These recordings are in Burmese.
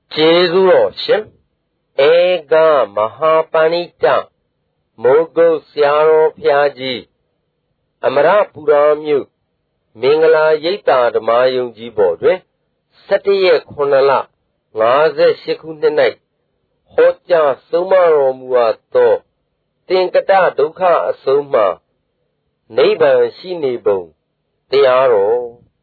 ကျေးဇူးတော်ရှင်ဧကမဟာပဏိတမိုးကုတ်ဆရာတော်ဘုရားကြီးအမရပူရာမြို့မင်္ဂလာရိပ်သာဓမ္မယုံကြီးပေါ်တွင်17ရက်9လ58ခုနှစ်၌ဟောကြားဆုံးမတော်မူအပ်သောသင်္ကတဒုက္ခအဆုံးမှနိဗ္ဗာန်ရှိနေပုံတရားတော်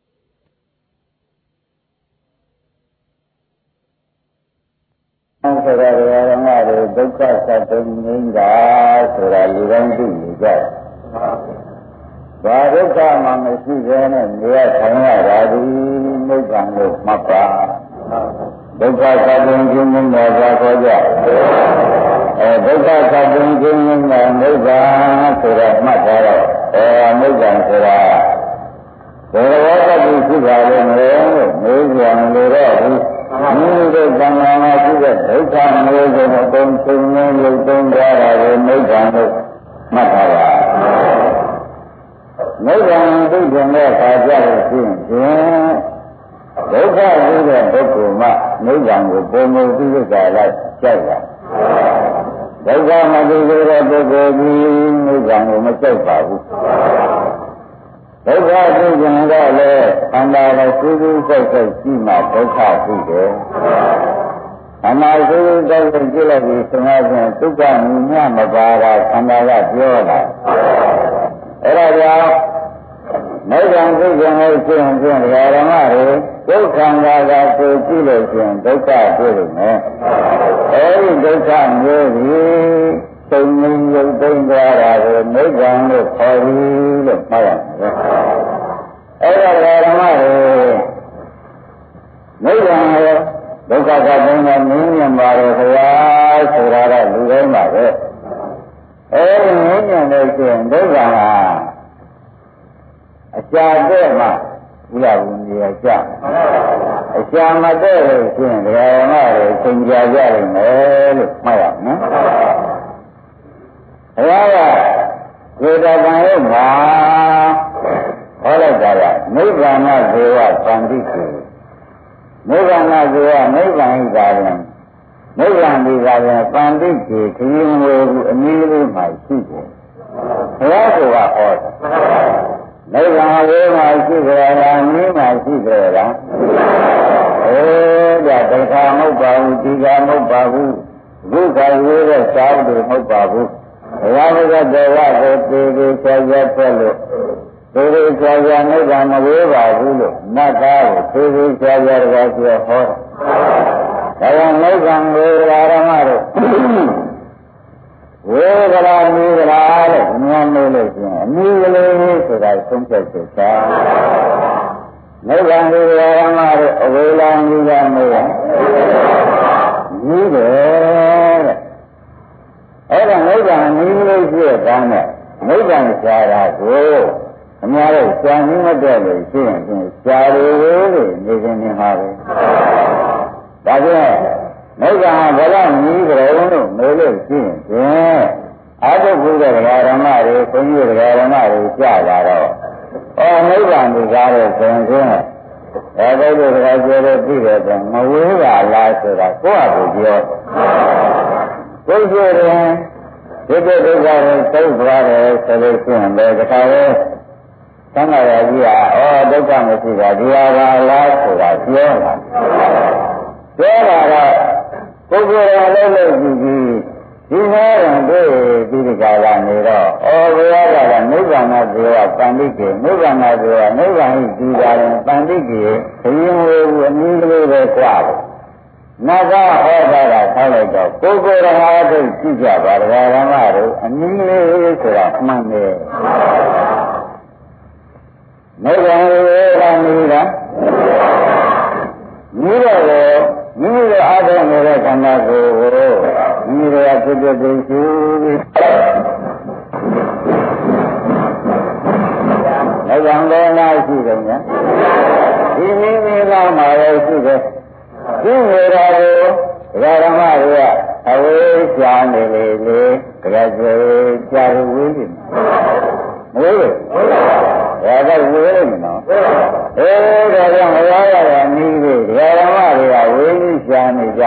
ဆိုတာဓမ္မတွေဒုက္ခသတ္တငိမ့်တာဆိုတာလူတိုင်းသိနေကြတယ်။ဘာဒုက္ခမှမရှိဘဲနဲ့နေရဆောင်ရတာဒီနိဗ္ဗာန်ကိုမှတ်ပါ။ဒုက္ခသတ္တငိမ့်တာခေါ်ကြ။ဒုက္ခသတ္တငိမ့်တာနိဗ္ဗာန်ဆိုတာမှတ်ထားတော့နိဗ္ဗာန်ဆိုတာဘယ်လိုသတိရှိပါလဲလို့မေးကြလို့တော့မိမိတို့သံဃာမှာရှိတဲ့ဒုက္ခမျိုးစုံအကုန်ချုပ်ငြိမ်းရုပ်သိမ်းကြတာကိုနိဗ္ဗာန်လို့မှတ်ထားပါနိဗ္ဗာန်သိတဲ့အခါကျလို့ရှိရင်ဒုက္ခသိတဲ့ပုဂ္ဂိုလ်မှနိဗ္ဗာန်ကိုပုံမှုသိတဲ့ကာလကြိုက်တာဒုက္ခမသိတဲ့ပုဂ္ဂိုလ်ကြီးနိဗ္ဗာန်ကိုမကြိုက်ပါဘူးဒုက္ခသိကြတော့လေအန္တရာယ်စူးစူးစိုက်စိုက်ရှိမှဒုက္ခသိတယ်။အနာစူးစူးစိုက်စိုက်ကြည့်လိုက်ပြီးသင်္ခါပြန်ဒုက္ခမြင်မြမပါတာခန္ဓာကပြောတာ။အဲဒါကြောင့်နိဗ္ဗာန်သိကြလို့ရှိရင်ဓမ္မတွေဒုက္ခန္တာကကိုကြည့်လို့ရှိရင်ဒုက္ခတွေ့လို့မယ်။အဲဒီဒုက္ခမျိုးကြီးသုံးမျိုးရုပ်သိမ်းသွားတာကိုနိဗ္ဗာန်လို့ခေါ်ပြီးလို့မှားရတယ်။အဲ့ဒါဓမ္မတွေနိဗ္ဗာန်ရောဒုက္ခကသုံးတာနင်းမြင်ပါတော့ခရာဆိုတာကလူတိုင်းပါပဲ။အဲဒီနင်းမြင်လို့ရှိရင်ဒုက္ခဟာအရှာတဲ့မှဥရဘူးနေရကြ။အရှာမတဲ့လို့ရှိရင်ဓမ္မတွေသင်ကြားကြရမယ်လို့မှားရနော်။ဘုရားကသေတပံရဲ့မှာဟောလိုက်တာကနိဗ္ဗာန်ဇေဝသံတိကိုနိဗ္ဗာန်ဇေဝနိဗ္ဗာန်ဤသာရင်နိဗ္ဗာန်ဒီသာရင်သံတိကိုခရင်ဝေဘူးအနည်းလေးမှရှိတယ်ဘုရားကဟောနိဗ္ဗာန်ဝေမှရှိကြလားအနည်းမှရှိကြလားဒါဒုက္ခမဟုတ်ပါဘူးဒီကမဟုတ်ပါဘူးဒုက္ခဝေတဲ့စာအုပ်တွေမဟုတ်ပါဘူးဘုရားကဒေဝကိုသေသေးချာချာပြလို့သေသေးချာချာနိဗ္ဗာန်မဝေးပါဘူးလို့နတ်သားကိုသေသေးချာချာတကားပြောဟောတာဒါကြောင့်နိဗ္ဗာန်ဝေးဓမ္မတို့ဝေးကြလားမြည်ကြလားလို့ဉာဏ်လို့လို့ရှိရင်အမြည်ကလေးဆိုတာဆုံးဖြတ်ချက်သာနိဗ္ဗာန်ဝေးဓမ္မတို့အဝေးလာမြည်ကြမလို့မြည်တယ်အဲ့ဒါနိဗ္ဗာန်နည်းလေးပြည့်တဲ့နဲ့နိဗ္ဗာန်ရှားတာကိုအများကြီးရှားနေမတဲ့လို့ရှိရင်ရှားရည်လို့နေနေမှာပဲဒါကြောင့်နိဗ္ဗာန်ဘယ်လောက်နည်းကြုံလို့မေးလို့ရှိရင်အာထုဘုရားဓမ္မတွေဘုန်းကြီးဓမ္မတွေကြားလာတော့နိဗ္ဗာန်ဒီကားရဲ့ဆိုရင်ဘယ်လိုလိုတကယ်ပြောလို့သိတယ်ဆိုမဝေးပါလားဆိုတာကိုယ့်အကူပြောကိုယ်ပြောတယ်ဒီဒုက္ခကိုသိသွားတယ်ဆိုလို့ရှိရင်လည်းတခါလဲသံဃာတော်ကြီးကဒုက္ခမရှိတာဒီဟာပါလားဆိုတာပြောတာတော့ကိုယ်ကိုယ်တော်လည်းလို့ကြည့်ပြီးဒီမှာတော့ဒီကာလနေတော့ဘုရားကလည်းနိဗ္ဗာန်ကိုပန္တိကေနိဗ္ဗာန်ကိုနိဗ္ဗာန်ဤဒီကာလပန္တိကေဘုရင်ဝေဘူးအနည်းကလေးပဲကြွားတယ်နတ်ကဟောတာကဆောက်လိုက်တော့ကိုယ်ကိုယ်တော်အားထုတ်ကြည့်ကြပါဓမ္မတို့အနည်းလေးဆိုတာမှန်တယ်နိဗ္ဗာန်ကိုရနေတာမိတော့မိမိတို့အားထုတ်နေတဲ့ခန္ဓာကိုယ်ကိုမိမိတို့ဖြစ်ဖြစ်သိရှိပြီးနိဗ္ဗာန်ကိုနားရှိတယ်ညာဒီမိမိကမှာလည်းရှိတယ်ဒီဝေရာကိုဓမ္မတွေကအဝေးရှားနေလေလေကြကြကြာဝေးနေမဝေးဘူးဒါကဝေးနေနော်ဒါကြောင့်မရရတဲ့နည်းတွေဓမ္မတွေကဝေးရှားနေကြ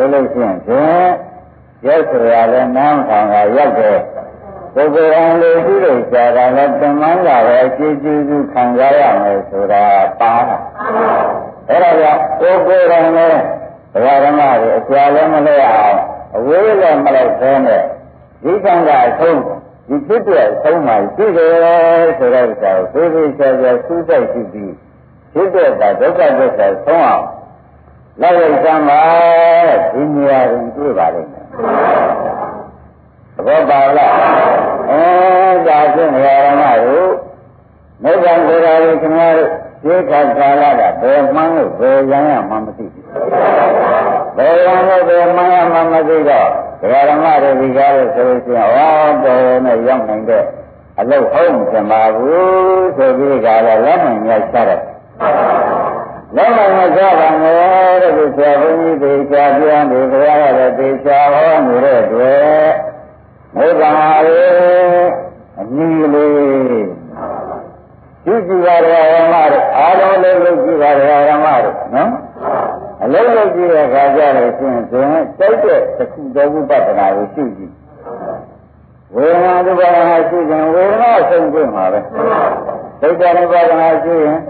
ဆိုလို့ရှိရင်ဖြင့်ရုပ်ဆိုရလည်းနားထောင်တာရောက်တယ်ပုဂ္ဂိုလ်ံလေးရှိလို့ရှားတာလည်းတမန်လာပဲအကျဉ်းကျဉ်းခံကြရမယ်ဆိုတာပါတာအဲ့ဒါကြောင့်ပုဂ္ဂိုလ်ံလည်းဘုရားဓမ္မတွေအကြာလည်းမလဲအောင်အဝေးလည်းမလိုက်သေးနဲ့ဒီကံကအဆုံးဒီဖြစ်တဲ့အဆုံးမှရှိတယ်ဆိုတဲ့ဥစ္စာကိုသိသိချာချာစူးစိုက်ကြည့်ပြီးဖြစ်တဲ့ဒုက္ခသစ္စာဆုံးအောင်လက်ရစမ်းပါဒီနေရာတွင်တွေ့ပါလိမ့်မယ်သဘောပါလားဒါဖြင့်ဓမ္မတို့နိဗ္ဗာန်ကိုယ်တော်ကိုခင်ဗျားတို့ဒီခါကာလကဘယ်မှန်းလို့ဘယ်ရန်ရမှမသိဘူးဘယ်ရန်လို့ဘယ်မှန်းရမှမသိတော့ဓမ္မတို့ဒီကားလို့ဆိုလို့ရှိရင်တော်နဲ့ရောက်နိုင်တဲ့အလုပ်ဟုတ်မှမဘူးဆိုပြီးကြတော့လက်မှန်ရချတယ်လက်မှန်မချပါနဲ့တဲ့ဒီဆရာဘုန်းကြီးတွေကြာပြန်ဒီဘုရားရတဲ့တေချာဟောနေတဲ့အတွက်နိဗ္ဗာန်ရဲ့အနည်းလေးကြည့်ကြည့်ပါရဓမ္မတို့အားလုံးလေးကြည့်ပါရဓမ္မတို့နော်အလုံးလုံးကြည့်တဲ့အခါကျတော့ရှင်ဆိုရင်စိတ်တဲ့တစ်ခုသောဝိပဿနာကိုရှုကြည့်ဝေဒနာဥပါဒနာရှုရင်ဝေဒနာဆုံးပြမှာပဲစိတ်တဲ့ဥပါဒနာရှုရင်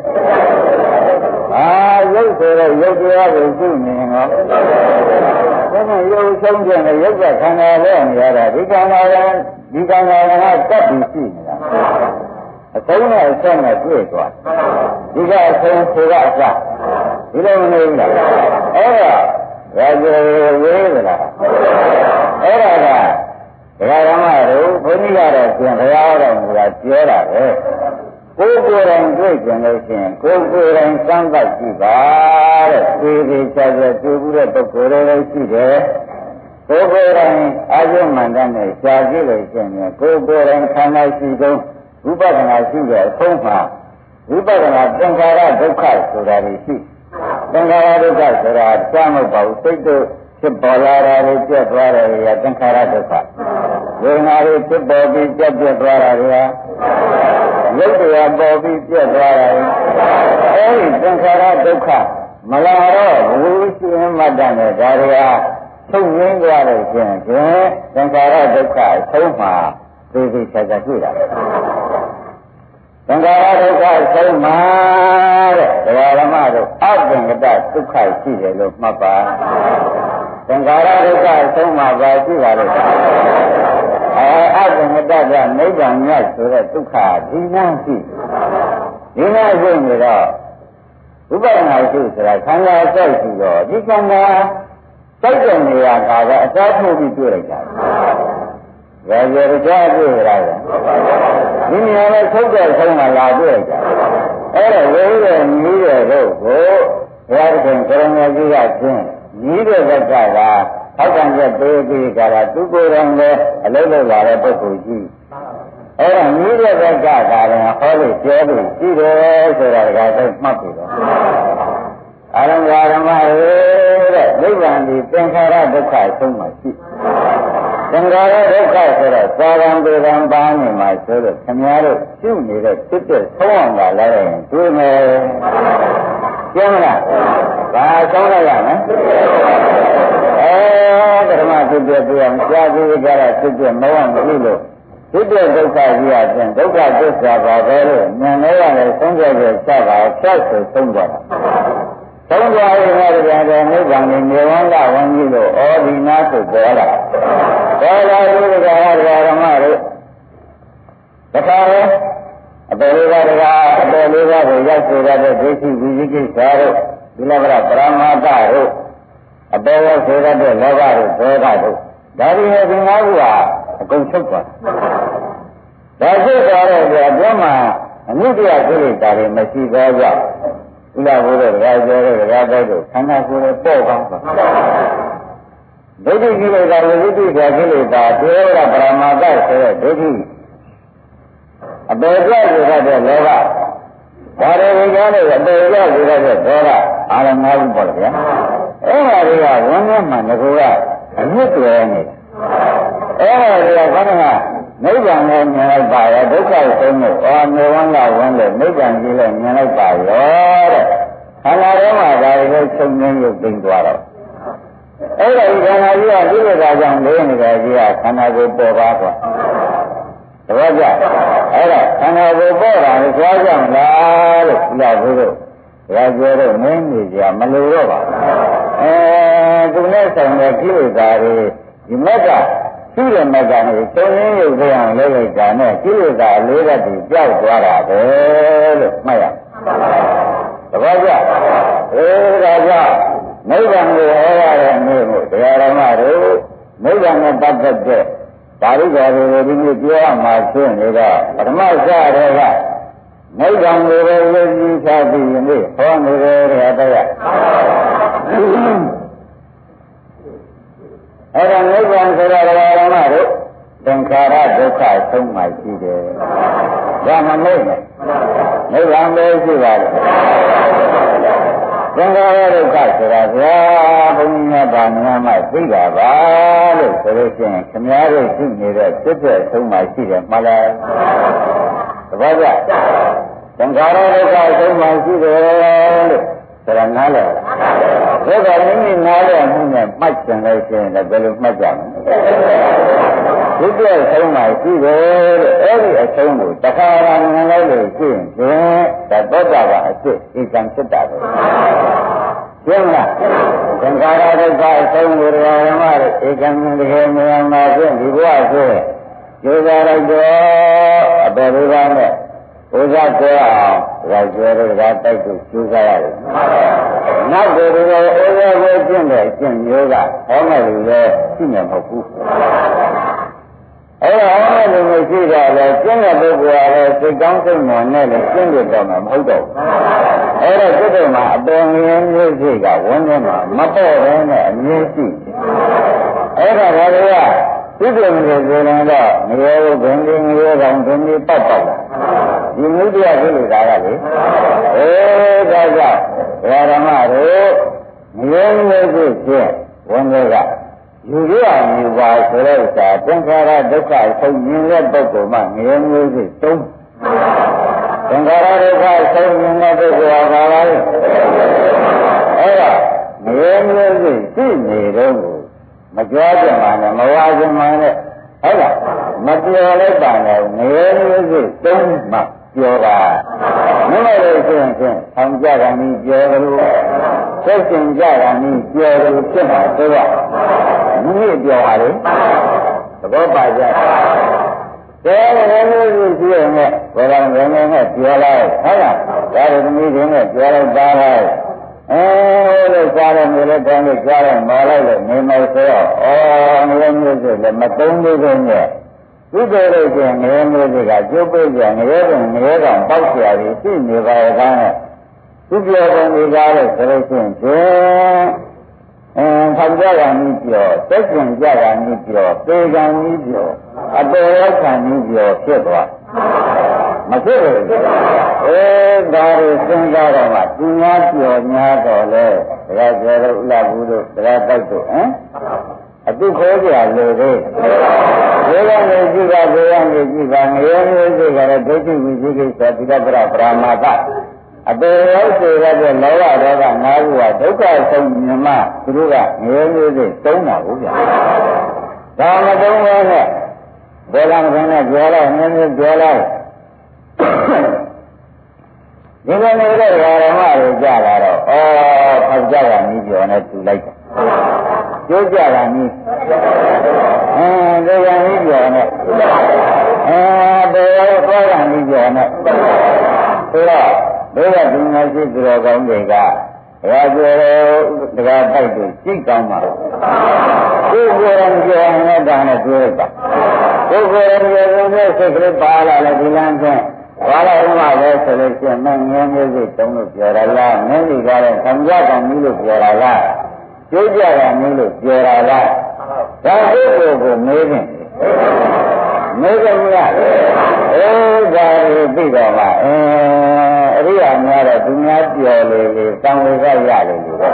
ရုပ်ဆိုတော့ရုပ်တရားကိုရှုနေရင်တော့ဘယ်နဲ့ရုပ်ဆုံးပြန်လဲရုပ်ကခန္ဓာလဲနေရတာဒီခန္ဓာကတက်ပြီးရှိနေတာအဆုံးနဲ့အဆက်နဲ့တွေ့သွားဒီကအဆုံးဆိုကအစဒီလိုမနေဘူးလားအဲ့ဒါရာဇဝေးသလားအဲ့ဒါကဒကာဓမ္မတို့ဘုန်းကြီးကတော့ပြန်ဘုရားတော်မူတာပြောတာပဲကိုယ်ကိုယ်တိုင်တွေ့ကြလို့ရှိရင်ကိုယ်ကိုယ်တိုင်စမ်းသပ်ကြည့်ပါတဲ့သေချာချာတွေ့ဘူးတဲ့ပုဂ္ဂိုလ်တွေလည်းရှိတယ်ကိုယ်ကိုယ်တိုင်အာရုံမှန်တဲ့နဲ့ရှားကြည့်လို့ရှိရင်ကိုယ်ကိုယ်တိုင်ခန္ဓာရှိသောဝိပဿနာရှိတဲ့အဆုံးမှာဝိပဿနာသင်္ခါရဒုက္ခဆိုတာရှိသင်္ခါရဒုက္ခဆိုတာကြားမဟုတ်ပါဘူးစိတ်တို့ဖြစ်ပေါ်လာတာတွေပြတ်သွားတယ်ရသင်္ခါရဒုက္ခဝေဒနာတွေဖြစ်ပေါ်ပြီးပြတ်သွားတာတွေရုပ်တရားပေါ်ပြီးပြတ်သွားတာအဲဒီသင်္ခါရဒုက္ခမလာတော့ဝိရှင်မတ္တနဲ့ဒါတွေကထုတ်ရင်းသွားလို့ရှိရင်သင်္ခါရဒုက္ခအဆုံးမှာသိသိချာချာတွေ့တာသင်္ခါရဒုက္ခဆုံးမှာတဲ့ဓမ္မတို့အသင်္ကတဒုက္ခရှိတယ်လို့မှတ်ပါသင်္ခါရဒုက္ခဆုံးမှာပါရှိပါလို့အသင်္ကတကနိဗ္ဗာန်မြတ်ဆိုတဲ့ဒုက္ခဒီနာရှိဒီနာရှိနေတော့ဥပဒနာရှိဆိုတာခန္ဓာစိုက်ရှိတော့ဒီခန္ဓာစိုက်တဲ့နေရာကအစားထိုးပြီးတွေ့လိုက်တာရာဇဝကြားတွေ့ရတယ်ဒီနေရာနဲ့ထုတ်တဲ့ဆုံးမှာလာတွေ့ကြအဲ့ဒါဝိရမြည်တဲ့တို့ကိုဘုရားရှင်ကရဏကြီးကကျင်းမြည်တဲ့ဘက်ကထောက်ခံချက်ပေးပြီးကြတာသူကိုယ်တိုင်လည်းအလုံးလုံးလာတဲ့ပုဂ္ဂိုလ်ကြီးအဲ့ဒါမြည်တဲ့ဘက်ကလည်းဟောလို့ပြောလို့ရှိတယ်ဆိုတာကသိမှတ်ပြီတော့အရံဃာဓမ္မရဲ့နိဗ္ဗာန်ဒီသင်္ခါရဒုက္ခဆုံးမှရှိသင်္ခါရဒုက္ခဆိုတော့သာရံပေရံပါနေမှာဆိုတော့ခင်ဗျားတို့ရှုနေတဲ့ဖြစ်တဲ့ဆုံးအောင်လာလဲရင်တွေ့မယ်ကျင်းမလားဒါဆုံးလိုက်ရမယ်ဓမ္မဖြစ်တဲ့ပြောင်းကြားပြီးကြတာဖြစ်တဲ့မဝမလို့ဖြစ်တဲ့ဒုက္ခကြီးအပြင်ဒုက္ခသစ္စာပါပဲလို့ဉာဏ်နဲ့လည်းဆုံးဖြတ်ချက်စပါဖြတ်ဆိုဆုံးသွားတာသုံးပါးရဲ့နေရာတဲ့နိဗ္ဗာန်ကိုနေဝန္တဝန်းကြီးလို့ဩဒီနာဆိုပေါ်လာလို့ဓမ္မတို့တခါလေအပေလေးပါးအပေလေးပါးကိုရောက်စေတဲ့ဒိဋ္ဌိဝိသိကိစ္စတို့ဒီလဘရပရမတ္တတို့အပေရောက်စေတဲ့လောဘတို့ဒေါသတို့ဒါတွေနဲ့ဒီငါးခုကအကုန်ချုပ်သွားဒါဖြစ်သွားတဲ့အတွင်းမှာအမြင့်တရားကိလေသာတွေမရှိသောကြောင့်ဥလာဘုရားတရားကျော်တဲ့တရားတော်တို့ခန္ဓာကိုယ်နဲ့ပေါ့ကောင်းသွားဒိဋ္ဌိကိလေသာဝိသိကိလေသာတေဝရပရမတ္တဆိုတဲ့ဒိဋ္ဌိအပေကျရတဲ့လောဘဒါတွေကြားလို့အပေကျရတဲ့ဒေါသအားလုံးငါးခုပေါ့လေဗျာအဲ့ဒါတွေကဝန်းထဲမှာငါကအမြင့်တွယ်နေတယ်အဲ့ဒါတွေကခန္ဓာနိဗ္ဗာန်ကိုမြင်လိုက်ပါရဲ့ဒုက္ခဆုံးလို့နေဝန္တဝန်းလို့နိဗ္ဗာန်ကြီးလည်းမြင်လိုက်ပါရဲ့တဲ့ခန္ဓာထဲမှာဒါတွေချုပ်ငင်းရုပ်သိမ်းသွားတော့အဲ့ဒါဒီခန္ဓာကြီးကဒီလိုသာကြောင့်လေးနေတဲ့ကြီးကခန္ဓာကိုယ်ပေါ်ပါကွာတပည့်ကြအဲ့ဒါခန္ဓာကိုယ်ပေါ်တာကိုကြားကြမလားလို့ပြဘုရားရာဇေတော့မင်းနေကြမလို့တော့ပါသူနဲ့ဆိုင်တဲ့ကိလေသာတွေဒီမက်ကရှိတဲ့မက်ကနဲ့သုံးရင်းရုပ်ပြောင်းလဲလိုက်တာနဲ့ကိလေသာလေးပါးတွေကြောက်သွားတာပဲလို့မှတ်ရတပည့်ကြဒါကြောင့်နိဗ္ဗာန်ကိုဟောရတဲ့နေ့ကိုတရားဓမ္မတို့နိဗ္ဗာန်နဲ့ပတ်သက်တဲ့ဓာတုဓာတ်တွေကိုဒီနေ့ပြောရမှာဖြစ်နေတော့ပထမစတဲ့ကနိဗ္ဗာန်ကိုပဲယုံကြည်ချပြီးယနေ့ဟောနေတယ်တရားတရားအဲ့ဒါနိဗ္ဗာန်ဆိုတာတရားဓမ္မတို့သင်္ခါရဒုက္ခဆုံးမှရှိတယ်ဒါမှမဟုတ်နိဗ္ဗာန်ပဲရှိပါလေသင်္ခါရဒုက္ခဆိုတာဗျာဘုန်းကြီးများဗာများမှသိတာပါလို့ဆိုလို့ရှိရင်ခင်ဗျားတို့ရှိနေတဲ့စစ်တဲ့ဆုံးမှရှိတယ်မှလားတပည့်ကြသင်္ခါရဒုက္ခဆုံးမှရှိတယ်လို့ဆိုတာနားလည်ဒါကမိမိနားလည်မှုနဲ့မှတ်ကျင်လိုက်ခြင်းလည်းဘယ်လိုမှတ်ကြမလဲဒီတဲ့ဆုံးမှရှိတယ်လို့အဲ့ဒီအဆုံးကိုတခါရမြင်လိုက်လို့ရှိရင်ဒါသောတာပန်အဖြစ်ဧကံဖြစ်တာပဲရှင်းလားသင်္ခါရဒုက္ခအဆုံးကိုဓမ္မတွေဧကံတကယ်မြင်မှာဖြင့်ဒီဘဝဆိုကျိုးစားလိုက်တော့အပေဘုရားနဲ့ဘုရားပြောအောင်ဒါကျော်တွေကတိုက်လို့ကျိုးစားရတယ်နောက်ကိုဒီလိုအိုးရကိုကျင့်တဲ့အကျင့်မျိုးကဟောမယ်လို့လည်းရှိနေမဟုတ်ဘူးအဲ့ဒါဟောမယ်လို့မရှိတော့လေကျင့်တဲ့ပုဂ္ဂိုလ်ကလည်းစိတ်ကောင်းစိတ်မွန်နဲ့လည်းကျင့်ရတော့မှာမဟုတ်တော့ဘူးအဲ့ဒါစိတ်ထဲမှာအပေါ်ငင်းမျိုးစိတ်ကဝန်းထဲမှာမပေါ့ဘဲနဲ့အမြဲရှိအဲ့ဒါဘာလို့လဲဒီလိုမျိုးဆိုရင်တော့ငရေဘင်းကြီးငရေကောင်ဘင်းကြီးပတ်ပတ်လာဒီမြုပ်တရားကိလေသာကလေဒါကြောင့်ဓမ္မတို့ငရေမျိုးကိုဖြင့်ဝန်တွေကယူရအောင်ယူပါဆိုတဲ့ဥစ္စာသင်္ခါရဒုက္ခဆုံးမြင်တဲ့ပုဂ္ဂိုလ်မှငရေမျိုးကိုတုံးသင်္ခါရဒုက္ခဆုံးမြင်တဲ့ပုဂ္ဂိုလ်ဟာဘာလဲအဲ့ဒါငရေမျိုးကိုသိနေတော့မကြွားကြမှာနဲ့မဝါကြမှာနဲ့ဟုတ်လားမပြောလိုက်ပါနဲ့ငရေမျိုးစိသုံးမှပြောတာမဟုတ်လို့ဆိုရင်အောင်ကြတာနည်းပြောလို့စိတ်ကျင်ကြတာနည်းပြောလို့ဖြစ်မှာတော့မနည်းပြောပါလေသဘောပါကြတယ်ငရေမျိုးစိရှိရင်လည်းဘယ်တော့ငရေနဲ့ပြောလိုက်ဟုတ်လားဒါရသမီးတွေနဲ့ပြောလိုက်ပါလိုက်လို့စားရမယ်လည်းတောင်းလို့ကြားရမော်လိုက်လို့နေမယ်ဆိုတော့ငရေမျိုးစိလည်းမသုံးသေးဘူးနဲ့ဒီလိုလို့ကျင်ငရေမျိုးစိကကျုပ်ပိတ်ကြငရေကောင်ပေါက်ကြရည်ရှိနေပါရဲ့ကောင်းနဲ့သူပြောကုန်ဒီကားလို့ဆိုလို့ရှိရင်ထောင်ကြတာနည်းပြောတက်ကျင်ကြတာနည်းပြောပေကံနည်းပြောအပေရောက်ခံနည်းပြောဖြစ်သွားမဖြစ်ဘူးဒါတွေစဉ်းစားတော့မှသူများပြောများတော့လေဒါကြဲတော့ဥလာဘူးတို့ဒါတိုက်တို့အတုခေါ်ကြလို့လေဘေးကနေကြည့်ပါဘေးကနေကြည့်ပါငရေမျိုးစိတ်ကလည်းဒိဋ္ဌိဝိသိကိစ္စသီလပရပရမတ္တအပေရောက်စေရတဲ့လောဘဒေါသငါးခုကဒုက္ခဆုံးမြင်မှသူတို့ကငရေမျိုးစိတ်သုံးတာဟုတ်ဗျာဒါမသုံးဘဲနဲ့ဘယ်ကောင်နဲ့ပြောလိုက်နည်းနည်းပြောလိုက်ဒီလိုနေတဲ့ဓမ္မတွေကြလာတော့ဖောက်ကြတာနည်းပြောနဲ့တူလိုက်တယ်ကျိုးကြတာနည်းဒီကံနည်းပြောနဲ့ဘယ်လိုသွားတာနည်းပြောနဲ့ဆိုတော့ဘုရားဒီငါရှိသူတော်ကောင်းတွေကရာဇေတရားတိုက်ပြီးကြိတ်ကောင်းပါကိုယ်ကိုယ်ရံပြောနေတာနဲ့ပြောလိုက်တာကိုယ်ကိုယ်ရံပြောတဲ့စိတ်ကလေးပါလာတယ်ဒီလမ်းချင်းဘာလို့မှလဲဆိုလို့ရှိရင်မငင်းမျိုးစိတ်တုံးလို့ပြောရလားမင်းဒီကားနဲ့သံဃာကံကြီးလို့ပြောရလားကျိုးကြတာမျိုးလို့ပြောရလားဒါကိုယ်ကိုမေးတယ်မေးတယ်မလားဒါကိုသိတော့မှအရိယာများတော့သူများပြောလေလေသံဝေကရလေလို့တော့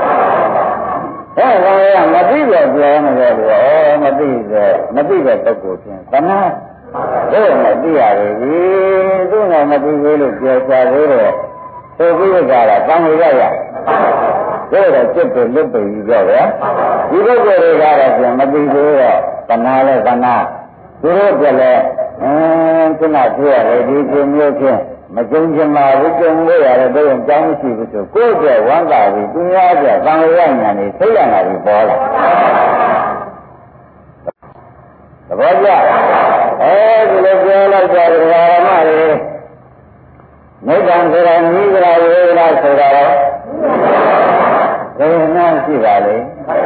မသိတော့ပြောနေတယ်လို့မသိတဲ့ပုဂ္ဂိုလ်ချင်းသနာတို့မသိရဘူးသူကမသိဘူးလို့ပြောကြသေးတယ်ဆိုပြီးကြတာသံဝေကရဒါတော့จิตကိုလွတ်ပြီးကြောဗျာဒီပုဂ္ဂိုလ်တွေကတော့ပြန်မပြီးသေးတော့တဏှာလဲတဏှာသူတို့ပြလဲခုနပြောရတယ်ဒီလိုမျိုးဖြင့်မကြုံချင်ပါဘူးကြုံလို့ရတယ်တော့ကြောင်းမရှိဘူးဆိုကိုယ့်ရဲ့ဝမ်းသာပြီးသူများပြသံဃာညာနေသိရလာပြီးပေါ်လာသဘောကျအဲဒီလိုပြောလိုက်ကြတယ်ဓမ္မတွေနိဗ္ဗာန်ဆိုတာနိဗ္ဗာန်ဝေဒနာဆိုတာတော့ဘယ်နှမ်းရှိပါလဲ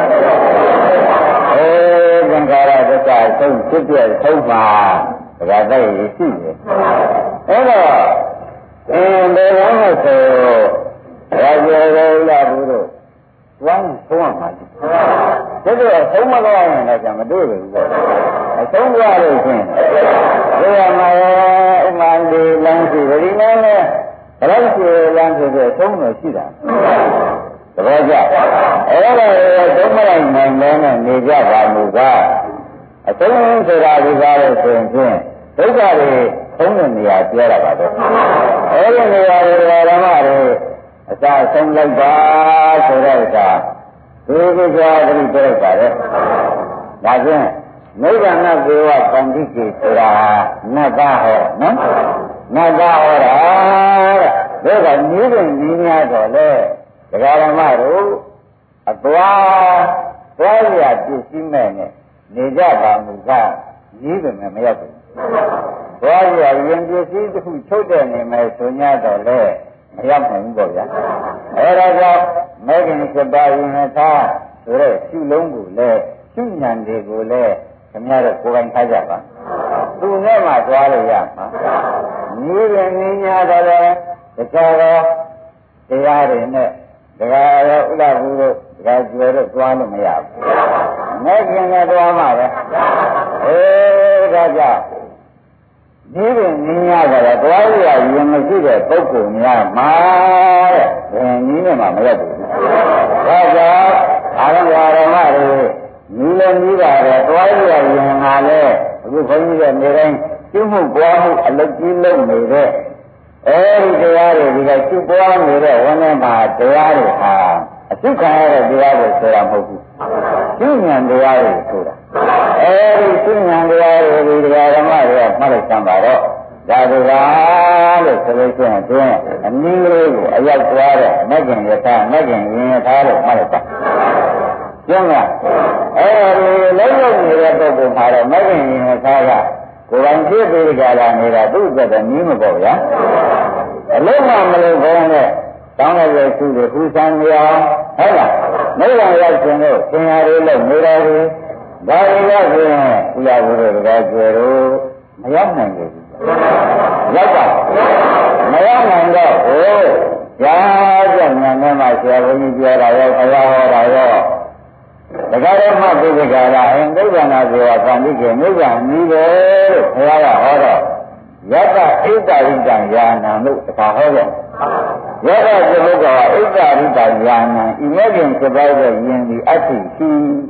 သင်္ခါရဒုက္ခဆုံးဖြစ်ပြဆုံးပါဒါကတည်းကရှိတယ်အဲ့တော့ဘယ်လိုမှဆိုရာဇဝလာဘူးတို့ဝမ်းဆုံးရမှာဒါတော့ဆုံးမသွားရင်လည်းမတွေ့ဘူးပေါ့အဆုံးသွားလို့ချင်းဒီမှာဥမာဒီလမ်းရှိဒီလမ်းနဲ့ဘယ်လိုရှိလမ်းဆိုတော့ဆုံးလို့ရှိတာသဘောကျအဲ့ဒါသုံးမလိုက်နိုင်လဲနဲ့နေကြပါလို့ကအဆုံးဆိုတာဒီကားလို့ဆိုရင်ဖြင့်ဒုက္ခတွေသုံးတဲ့နေရာပြောတာပါပဲအဲ့ဒီနေရာတွေဓမ္မတွေအစအဆုံးလိုက်ပါဆိုတဲ့အခါဒီကိစ္စသတိပြလိုက်ပါလေဒါဖြင့်နိဗ္ဗာန်ကေဝပန္တိကေဆိုတာနတ်သားဟောနော်နတ်သားဟောတာတဲ့ဒါကနည်းတဲ့နည်းများတော့လေဒကာဓမ္မတို့အသွားရပြည့်စည်မဲ့နဲ့နေကြပါမှုကကြီးတယ်မရောက်ဘူးသွားရရင်ပြည့်စည်တစ်ခုချုပ်တဲ့နေမယ်ဆို냐တော့လေမရောက်နိုင်ဘူးပေါ့ဗျာအဲဒါကြောင့်မဲခင်7ပါးရင်ထားဆိုတဲ့ရှုလုံးကိုလည်းရှုဉာဏ်တွေကိုလည်းခင်ဗျားတို့ကိုယ်ပိုင်ထားကြပါသူနဲ့မှသွားလို့ရမှာညီရင်ညီညာတော့လေတခြားတော့တရားတွေနဲ့ဒကာရောဥဒ္ဒဘူးတို့ဒကာကျွယ်တို့သွားလို့မရဘူးမဲခင်နဲ့သွားမှာပဲဒါကြောင့်ဒီရင်ညီညာကတော့သွားရရင်မရှိတဲ့ပုဂ္ဂိုလ်များမှာတဲ့ညီနဲ့မှမရောက်ဘူးဒါကြောင့်အာရမဓမ္မတွေညီလည်းညီပါတယ်သွားရရင်ငါလည်းအခုဘုန်းကြီးကနေတိုင်းကျွမှုပွားမှုအလုပ်ကြီးလုပ်နေတဲ့အဲဒီတရားတွေဒီကကျွပွားနေတဲ့ဝန်းထဲမှာတရားတွေဟာအကျုခံရတဲ့တရားတွေဆိုတာမဟုတ်ဘူးကျွဉာဏ်တရားတွေဆိုတာအဲဒီကျွဉာဏ်တရားတွေဒီတရားဓမ္မတွေကမှတ်လိုက်ကြပါတော့ဒါကလို့ဆိုလို့ရှိရင်တွင်းအနည်းလေးကိုအရောက်သွားတဲ့မဂ္ဂင်ယထာမဂ္ဂင်ရင်ယထာလို့မှတ်လိုက်တာကျင်းလားအဲဒီလုံးလုံးနေတဲ့ပုဂ္ဂိုလ်မှာတော့မဂ္ဂင်ရင်ယထာကကိုယ်ပိုင်ဖြစ်ပြီးကြတာနေတာသူ့အတွက်တော့နည်းမပေါ့ဗျာအလုံးမမလို့ခေါင်းနဲ့တောင်းလိုက်ရရှိတယ်ခုဆန်းမြောင်ဟုတ်လားမိဘရောက်ခြင်းတို့သင်္ဟာတွေလို့နေတော်ဘူးဒါတွေရောက်ရင်ဥရဘုရားတရားကျွယ်တို့မရောက်နိုင်ဘူးရောက်ပါမရောက်နိုင်တော့ဟိုကြားကြဉာဏ်နဲ့မှဆရာဘုန်းကြီးပြောတာရောဘုရားဟောတာရောတခါတော့မှသိကြတာအင်းဒိဋ္ဌာနာပြောတာဗန္ဓိကေနိဗ္ဗာန်ကြီးပဲလို့ဘုရားကဟောတော့ယတ္တဣတ္တရိတံယာနံလို့တခါဟောတယ်ယတ္တစိတ်ကဣတ္တရိတံယာနံဤမဲ့ခင်စပိုက်တဲ့ယင်ဒီအတ္တိရှိ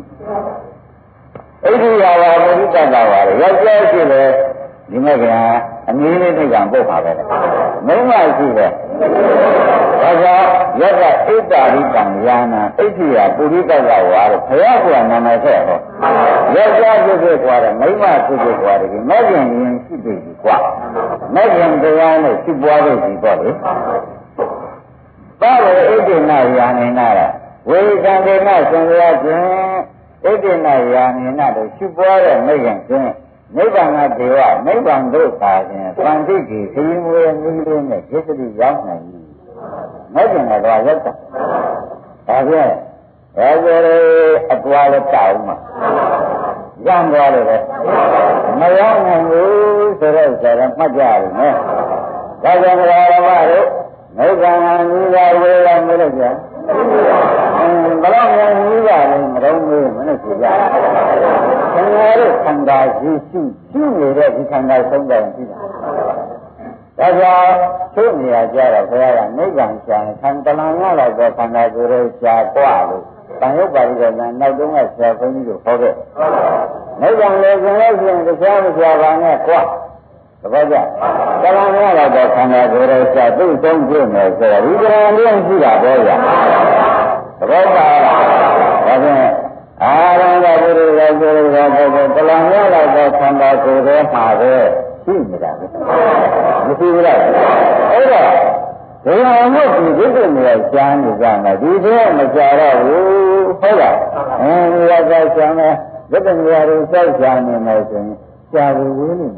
ဣတိယဝါမုဒိတ္တပါလေယောက်ျားရှိတယ်ဒီမဲ့ကအနည်းလေးကပုတ်ပါပဲမိန်းမရှိတယ်ဒါကြောင့်ယတ္တဣတ္တရိတံယာနံဣတိယပုရိတ္တကဝါလို့ဘုရားကနာမည်ဆက်ဟောယောက်ျားဖြစ်ဖြစ်กว่าတယ်မိန်းမဖြစ်ဖြစ်กว่าတယ်ဒီမဲ့ခင်ရင်ရှိပြီกว่าမဲ့ခင်တရားနဲ့ရှိပွားလို့ဒီပေါ့လေပါရဣတိနယာနိနာဝေကံဒေနသင်္ခါခြင်းဣတိနယာနိနာတို့ရှိပွားတဲ့မဲ့ခင်ခြင်းနိဗ္ဗာန်ဒေဝနိဗ္ဗာန်တို့ပါခြင်းသံတိတိသီမွေနည်းလေးနဲ့จิตတိရောက်နိုင်ပြီမဲ့ခင်ကတော့ရောက်တာဒါဖြင့်အဲဒီအပွားလည်းတောင်းမှာရံသွားတယ်ပဲမရောက်နိုင်ဘူးဆိုတော့ဆရာမှတ်ကြရမယ်ဒါကြောင့်ဓမ္မတို့နိဗ္ဗာန်ကြီးကဝေးရမလို့ကြာဘယ်တော့မှကြီးပါလိမ့်မတော့ဘူးမနဲ့ကြည့်ကြဆရာတို့ခန္ဓာရှိရှိနေတဲ့ဒီခန္ဓာဆုံးတယ်ကြည့်တာဒါကြောင့်သူ့နေရာကြတော့ဘုရားကနိဗ္ဗာန်ရှာခံတလန်ရတော့ခန္ဓာကိုယ်ရဲ့ရှားกว่าလို့တန်ရုပ်ပါဠိတော်ကနောက်တုန်းကဆရာဘုန်းကြီးတို့ဟောခဲ့နိဗ္ဗာန်လည်းကျင်လို့ရှိရင်တရားမရှားပါနဲ့กว่าသဘောကျတလန်ရတော့ခန္ဓာကိုယ်ရဲ့ရှားသူ့ဆုံးပြည့်မယ်ဆိုတော့ဒီကံလေးရှိတာပေါ့ဗျာသဘောပါလားဒါဖြင့်အာရံကဘုရားကိုယ်တော်ကတလံရလာတော့ဆံပါကိုယ်တော်မှာပဲရှိနေတာပဲမရှိဘူးလားအဲ့တော့ဘုရားမို့ဒီဒုက္ခနေရာရှားနေကြမှာဒီတော့မကြတော့ဘူးဟုတ်လားဒီကရှားမယ်ဒုက္ခနေရာကိုစောက်ရှားနေမယ်ဆိုရင်ရှားဘူးလို့နေ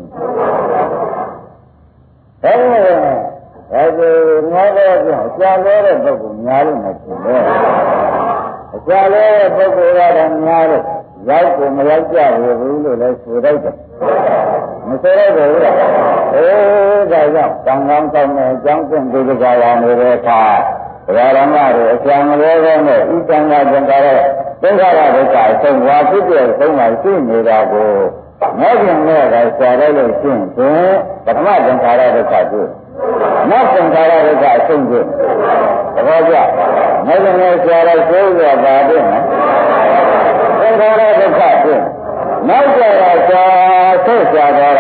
အဲ့ဒါငါတော့ကြောင့်ရှားလို့တဲ့ပုဂ္ဂိုလ်များလို့မဖြစ်ဘူးအရှားလို့တဲ့ပုဂ္ဂိုလ်ကတော့များလို့ရောက်ကိုမရောက်ကြဘူးလို့လည်းဆိုလိုက်တယ်မဆိုရဘူးလားဒါကြောင့်ကံကောင်းကောင်းနဲ့အကြောင်းကျင့်ဒီကလာနေတဲ့အခါဘုရားဓမ္မတွေအကျံမလို့ပဲနဲ့ဤတန်ခါကျင်ကြတဲ့သင်္ခါရဒုက္ခအဆုံးဝါဖြစ်တဲ့အဆုံးမှာရှိနေတာကိုမဲ့ခင်နဲ့ကဆရာလိုက်လို့ရှင်းရင်ပထမသင်္ခါရဒုက္ခတွေ့နောက်သင်္ခါရဒုက္ခအဆုံးတွေ့သဘောကျမဲ့ခင်နဲ့ဆရာလိုက်ဆိုးရပါတဲ့နော်သင်္ခါရဒုက္ခတွေ့နောက်ကြတော့ဆက်ဆရာတော့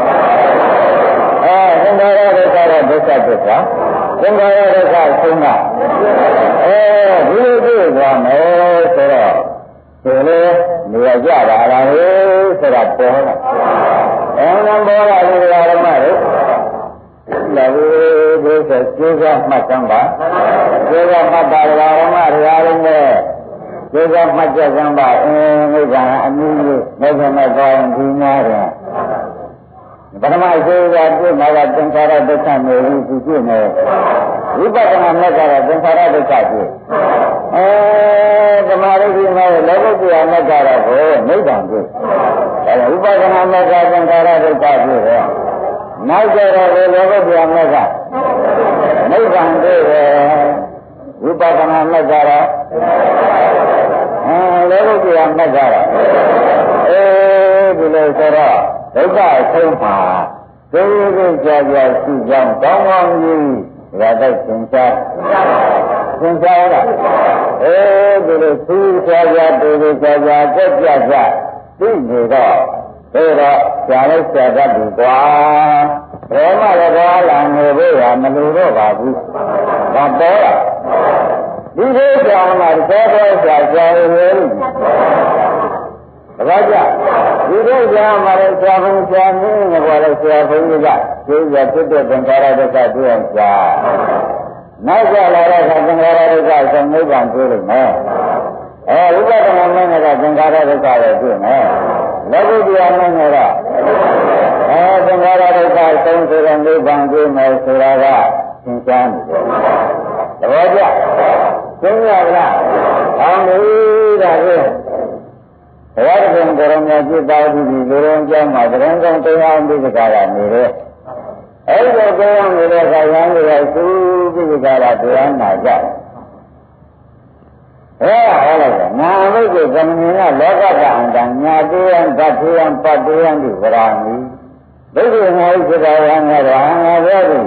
သင်္ခါရဒုက္ခတော့ဒုက္ခသစ္စာသင်္ခါရဒုက္ခအဆုံးကဒီလိုတွေ့သွားမယ်ဆိုတော့ဒီလိုနေရာကြပါလားဆိုတာပေါ်လာပေါ်လာဒီဓမ္မတွေလာဘူးဒီဆိုကျိုးစားမှတ်စမ်းပါကျိုးစားမှတ်တာဓမ္မတွေအားလုံးနဲ့ကျိုးစားမှတ်ကြစမ်းပါနိဗ္ဗာန်အမှုလို့မဲ့မဲ့ကောင်းဒီများတယ်ပထမဆိုးကပြည့်မှာကသင်္ခါရဒုက္ခမျိုးကိုပြည့်နေဝိပဿနာမဲ့ကတော့သင်္ခါရဒုက္ခပြည့်ဓမ္မရိတိမှာလောကုတ္တရာမဲ့ကတော့ဘယ်နိဗ္ဗာန်ပြည့်အဲဝိပဿနာမဲ့ကသင်္ခါရဒုက္ခပြည့်တယ်နောက်ကြတော့လောကုတ္တရာမဲ့ကနိဗ္ဗာန်ပြည့်တယ်ဝိပဿနာမဲ့ကတော့လောကုတ္တရာမဲ့ကတော့ဒီလိုဆိုတော့ဒုက္ခအဆုံးမှာသိသိကြကြရှိကြောင်းကောင်းကောင်းကြီးဒါတော့သင်္ချာလားဒီလိုသိကြကြသိကြကြကြက်ကြကြသိနေတော့ဒါတော့ဆရာလေးဆရာတတ်ပြီကွာဘယ်မှလည်းသွားလာနေဖို့ရမလိုတော့ပါဘူးဒါပေါ်လာဒီလိုကြောင့်မှသောတော်ဆရာဆရာလေးဘာကြဒီလိုကြာမှာလည်းဆရာဘုန်းဆရာမင်းနဲ့ပေါ်လဲဆရာဘုန်းကြီးကကျေးဇူးဖြစ်တဲ့သင်္ခါရဒုက္ခတွေ့အောင်ကြာနောက်ကြလာတဲ့သင်္ခါရဒုက္ခဆိုနိဗ္ဗာန်တွေ့လို့မယ်ဝိပဿနာမင်းကသင်္ခါရဒုက္ခကိုတွေ့မယ်လောကုတ္တရာမင်းကသင်္ခါရဒုက္ခဆုံးဆိုတဲ့နိဗ္ဗာန်တွေ့မယ်ဆိုတာကသင်္ချာနေတယ်သဘောကျသိရလားအောင်းလို့ဒါဖြင့်ဘုရားရှင်ကိုယ်တော်မြတ်ပြပါသည်ဒီလူတော်ကျောင်းမှာတရင်ကောင်းတရားဥပဒေကရာနေတယ်အဲ့ဒီတရားနေတဲ့ခါရမ်းနေတဲ့သုဥပဒေကရာတရားနာကြဟောလိုက်ငါအမိတ်ကိုကမ္မင်းကလောကကအန္တညာတရားဓာတ်တရားပတ်တရားဒီဝရာမီဒုက္ခငါ့စိတ်တော်ရငါတော်ငါပြောသည်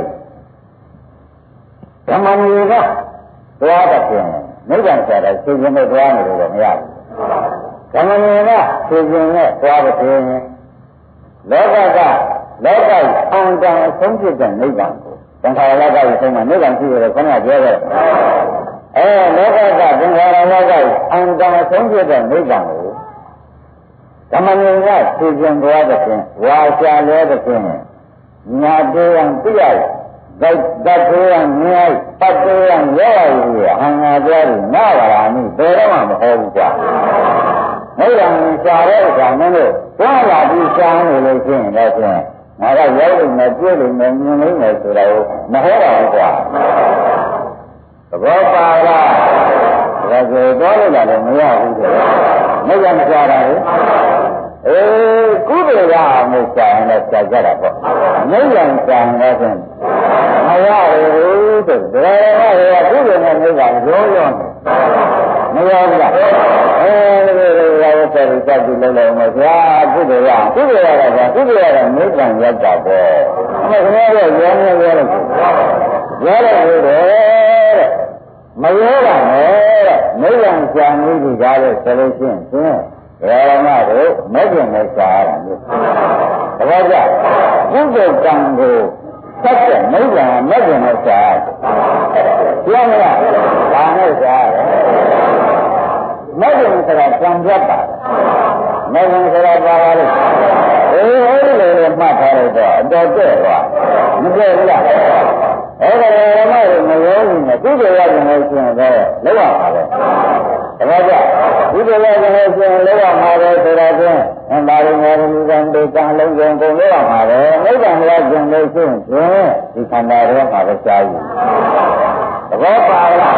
ကမ္မင်းကသွားတဲ့ပြင်နိဗ္ဗာန်ဆရာသိခြင်းနဲ့သွားနေလို့မရဘူးကမ္မဏေကသိခြင်းနဲ့သွားတဲ့ပြင်လောကအန္တရာယ်ဆုံးဖြစ်တဲ့နိဗ္ဗာန်ကိုသင်္ခါရလောကရဲ့ဆုံးမှာနိဗ္ဗာန်ရှိတယ်ခဏပြောခဲ့လောကကသင်္ခါရလောကအန္တရာယ်ဆုံးဖြစ်တဲ့နိဗ္ဗာန်ကိုကမ္မဏေကသိခြင်းသွားတဲ့ပြင်ဝါရှာလဲတဲ့ပြင်ညာတရားသိရဒိတ်တရားမြဲပတ်တရားရောရည်အဟံငါပြောပြီးနာပါလားနိဘယ်တော့မှမဟောဘူးကွာနိဗ္ဗာန်ရှားတဲ့အခါမင်းတို့သွားလာပြီးရှားနေလို့ရှိရင်လည်းဖြင့်ငါကရောက်လို့မပြည့်လို့မမြင်လို့မယ်ဆိုတာကိုမဟောပါဘူးကွာသဘောပါလားဒါဆိုတော့လည်းလည်းမရဘူးတဲ့နိဗ္ဗာန်ရှားတာလေကုသိုလ်ကအမှုရှားရင်လည်းရှားကြတာပေါ့နိဗ္ဗာန်ရှားရင်လည်းဖြင့်မရဘူးတဲ့ဒါကကုသိုလ်နဲ့နိဗ္ဗာန်ရောရောမရဘူးလားရောဆက်ပြီးစက်ပြီးလုံးလုံးမဆရာကုသိုလ်ရတော့ကုသိုလ်ရတော့နိဗ္ဗာန်ရောက်တာပေါ့အမေခင်ဗျားတို့ရောနေရောလို့တဲ့မရောပါနဲ့တဲ့နိဗ္ဗာန်ရှားမှုကြီးကားလို့ဆိုလို့ရှိရင်သင်ရောမတို့မဂ္ဂင်နဲ့ရှားရတယ်လို့သဘောကျကုသိုလ်ကံကိုဆက်တဲ့နိဗ္ဗာန်မဂ္ဂင်နဲ့ရှားရတယ်ပြောမလားဒါနဲ့ရှားရတယ်ပြတ်ပါမဂ္ဂင်ဆိုတာပါပါလို့အဲဒီလိုမှတ်ထားလိုက်တော့အတော်တဲ့သွားမတဲ့ဘူးလားအဲ့ဒါလည်းဓမ္မတွေမရောဘူးနဲ့ကုသိုလ်ရခြင်းလို့ရှိရင်တော့လောက်ရပါပဲဒါကြကုသိုလ်ရခြင်းလို့ရှိရင်လောက်ရမှာပဲဆိုတာချင်းဒါရီမေလူကံတွေကံလုံးစုံကုန်လောက်ရမှာပဲနိဗ္ဗာန်ရခြင်းလို့ရှိရင်ဒီခန္ဓာတွေမှာပဲရှားယူသဘောပါလား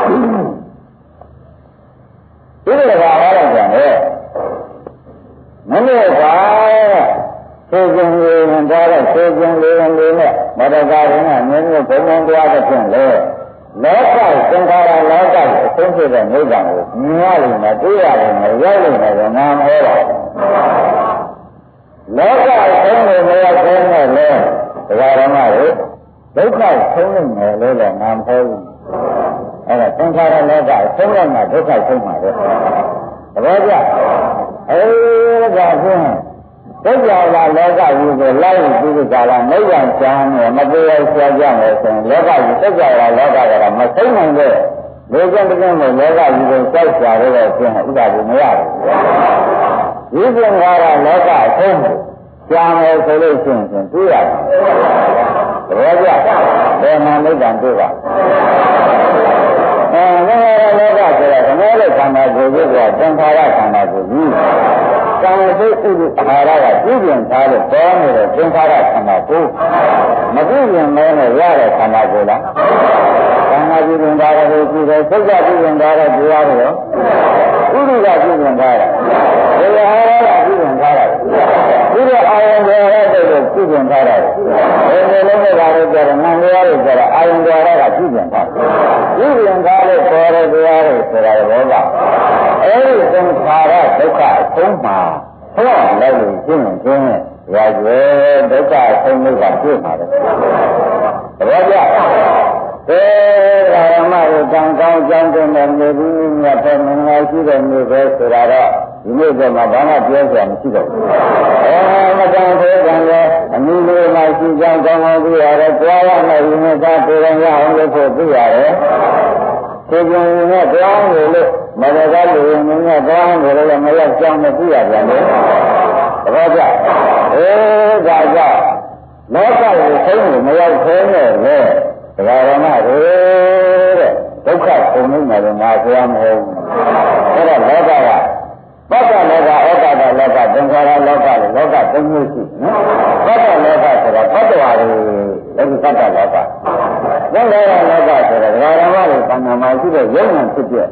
ဒီလိုပါဟောလိုက်ကြတယ်မနေ့ကသိခြင်းလေးဝင်သွားတဲ့သိခြင်းလေးနဲ့မေတ္တာရင်းကမြင်းမျိုးဘုံဘုံတရားတစ်ဖြင့်လေလောကသင်္ခါရလောကကိုအဆုံးဖြစ်တဲ့နိဗ္ဗာန်ကိုမြင်ရလို့မတွေ့ရလို့မရောက်လို့မနာမဟောပါလောကဆုံးလို့မရောက်သေးနဲ့လေတရားဓမ္မတွေဒုက္ခဆုံးလို့မယ်လို့လည်းနာမဟောဘူးအဲ့ဒါသင်္ခါရလောကဆုံးလို့မှဒုက္ခဆုံးမှာပဲသဘောကျဒါကဖြင့်ဒုက္ခလာလောကကြီးကိုလိုက်ပြီးဒီကလာနိဗ္ဗာန်ချမ်းနဲ့မတရားဆရာကြမယ်ဆိုရင်လောကကြီးဒုက္ခလာလောကကမဆုံးနိုင်တဲ့လူကျန်တဲ့လောကကြီးကိုစိုက်ရှာရတဲ့ဖြင့်ဥပဒေမရဘူးဒီသင်္ခါရလောကအဆုံးကိုရှားမယ်ဆိုလို့ရှိရင်တွေ့ရတယ်သဘောကျဘယ်မှာနိဗ္ဗာန်တွေ့ပါသင်္ခါရလောကဆိုတာဓမ္မရဲ့ခန္ဓာကိုယ်ကြီးကသင်္ခါရခန္ဓာကိုယ်ကြီးကံစိတ်ဥပ္ပအာဟာရကပြုပြင်ထားလို့ပေါ်နေတဲ့သင်္ခါရခန္ဓာကိုယ်မပြုပြင်မဲနဲ့ရတဲ့ခန္ဓာကိုယ်လားခန္ဓာပြုပြင်ထားတဲ့ကိုယ်စိတ်ကပြုပြင်ထားတဲ့တရားတွေရောဥဒ္ဒကပြုပြင်ထားတာဒီအာဟာရကပြုပြင်ထားတာဒီလိုအာယုံတွေရတဲ့ကိုပြုပြင်ထားတာဒီလိုလုံးကလည်းကြတယ်နံတရားတွေကြတယ်အာယုံတွေရတာပြုပြင်ထားပြုပြင်ထားလို့ပေါ်တဲ့တရားတွေဆိုတာဘောကအဲဒီသင်္ခါရဒုက္ခအဆုံးမှာဟောလိုက်လို့ရှင်းရင်ရာဇဝေဒုက္ခအဆုံးလို့ကပြည့်မှာတယ်သဘောကျဓမ္မကိုကံကောင်းကြောင်းတဲ့မျိုးကြီးမြတ်တဲ့မင်္ဂလာရှိတဲ့မျိုးပဲဆိုတာတော့ဒီနေ့ကမှဘာမှပြောစရာမရှိတော့ဘူးမကံသေးကံရဲ့အနည်းလေးမှရှိကြောင်းကောင်းကောင်းသိရတယ်ကြွားရမယ်ဒီနေ့ကပြေရင်ရအောင်လို့ဖို့သိရတယ်ဒီကျင်နဲ့ကြောင်းလို့မရကလူရင်းနဲ့ကြောင်းလို့လည်းမရောက်ကြောင်းမသိရပြန်လေသဘောကျဒါကြောင့်လောကကိုသိလို့မရောက်သေးနဲ့လေတရားဓမ္မတွေတဲ့ဒုက္ခပုံနေတယ်လို့ငါပြောမဟုတ်ဘူးအဲ့ဒါလောကကဘဂ္ဂလောကဩကာသလောကသင်္ခါရလောကလောကသုံးမျိုးရှိနော်ဘဂ္ဂလောကဆိုတာဘဂ္ဂဝါတွေလည်းဒီဘဂ္ဂလောကသင်္ခါရလောကဆိုတာဒကာဓမ္မတွေသံဃာမှာရှိတဲ့ယုံနာဖြစ်ပြဩ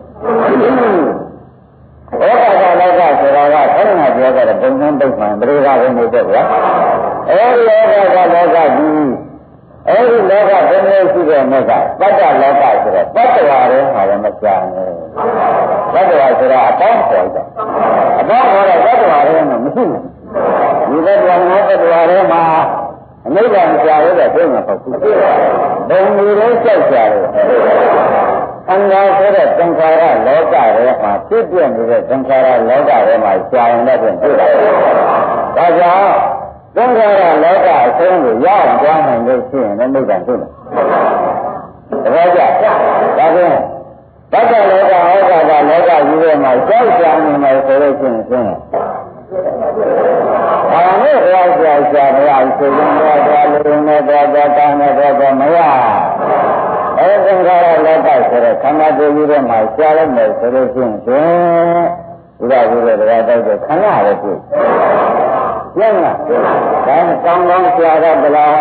ကာသလောကဆိုတာကဆန္ဒပြောကြတဲ့ပုံစံပုဒ်မှန်ပရိသတ်ဝင်နေတဲ့ဗျာအဲဒီဩကာသလောကကြီးအဲဒီလောကဘယ်လိုရှိတဲ့မြတ်ကပတ္တလောကဆိုတော့ပတ္တဝါတွေဟာလည်းမရှာနဲ့ပတ္တဝါဆိုတာအပေါင်းခေါ်တာအပေါင်းခေါ်တဲ့ပတ္တဝါတွေမှာမရှိဘူးဒီပတ္တဝါနဲ့ပတ္တဝါတွေမှာအနိဗ္ဗာန်ရှာရတဲ့ဘုရားပုဂ္ဂိုလ်ဘုံလူတွေကြောက်ကြတယ်အင်္ဂါဆိုတဲ့သင်္ခါရလောကတွေမှာဖြစ်ပြနေတဲ့သင်္ခါရလောကတွေမှာရှာရင်လည်းတွေ့တယ်ဒါကြောင့်သင်္ခါရလောကအဆုံးကိုရအောင်ကြားနိုင်လို့ရှိရင်လည်းနိဗ္ဗာန်တွေ့တယ်။ဒါကြောင့်ဒါဖြင့်ဘဂ္ဂလောကဩဃာကလောကကြီးထဲမှာကြောက်ကြနေမယ်ဆိုလို့ရှိရင်ဘာနဲ့ကြောက်ကြမရဆိုရင်တော့လူနဲ့တော့တာနဲ့တော့မရအဲသင်္ခါရလောကဆိုတဲ့ခန္ဓာကိုယ်ကြီးထဲမှာရှားလိုက်မယ်ဆိုလို့ရှိရင်ဘုရားဘုရားတရားတိုက်တဲ့ခန္ဓာပဲတွေ့ကျင်းလားဒါကောင်းကောင်းဆရာကဘလား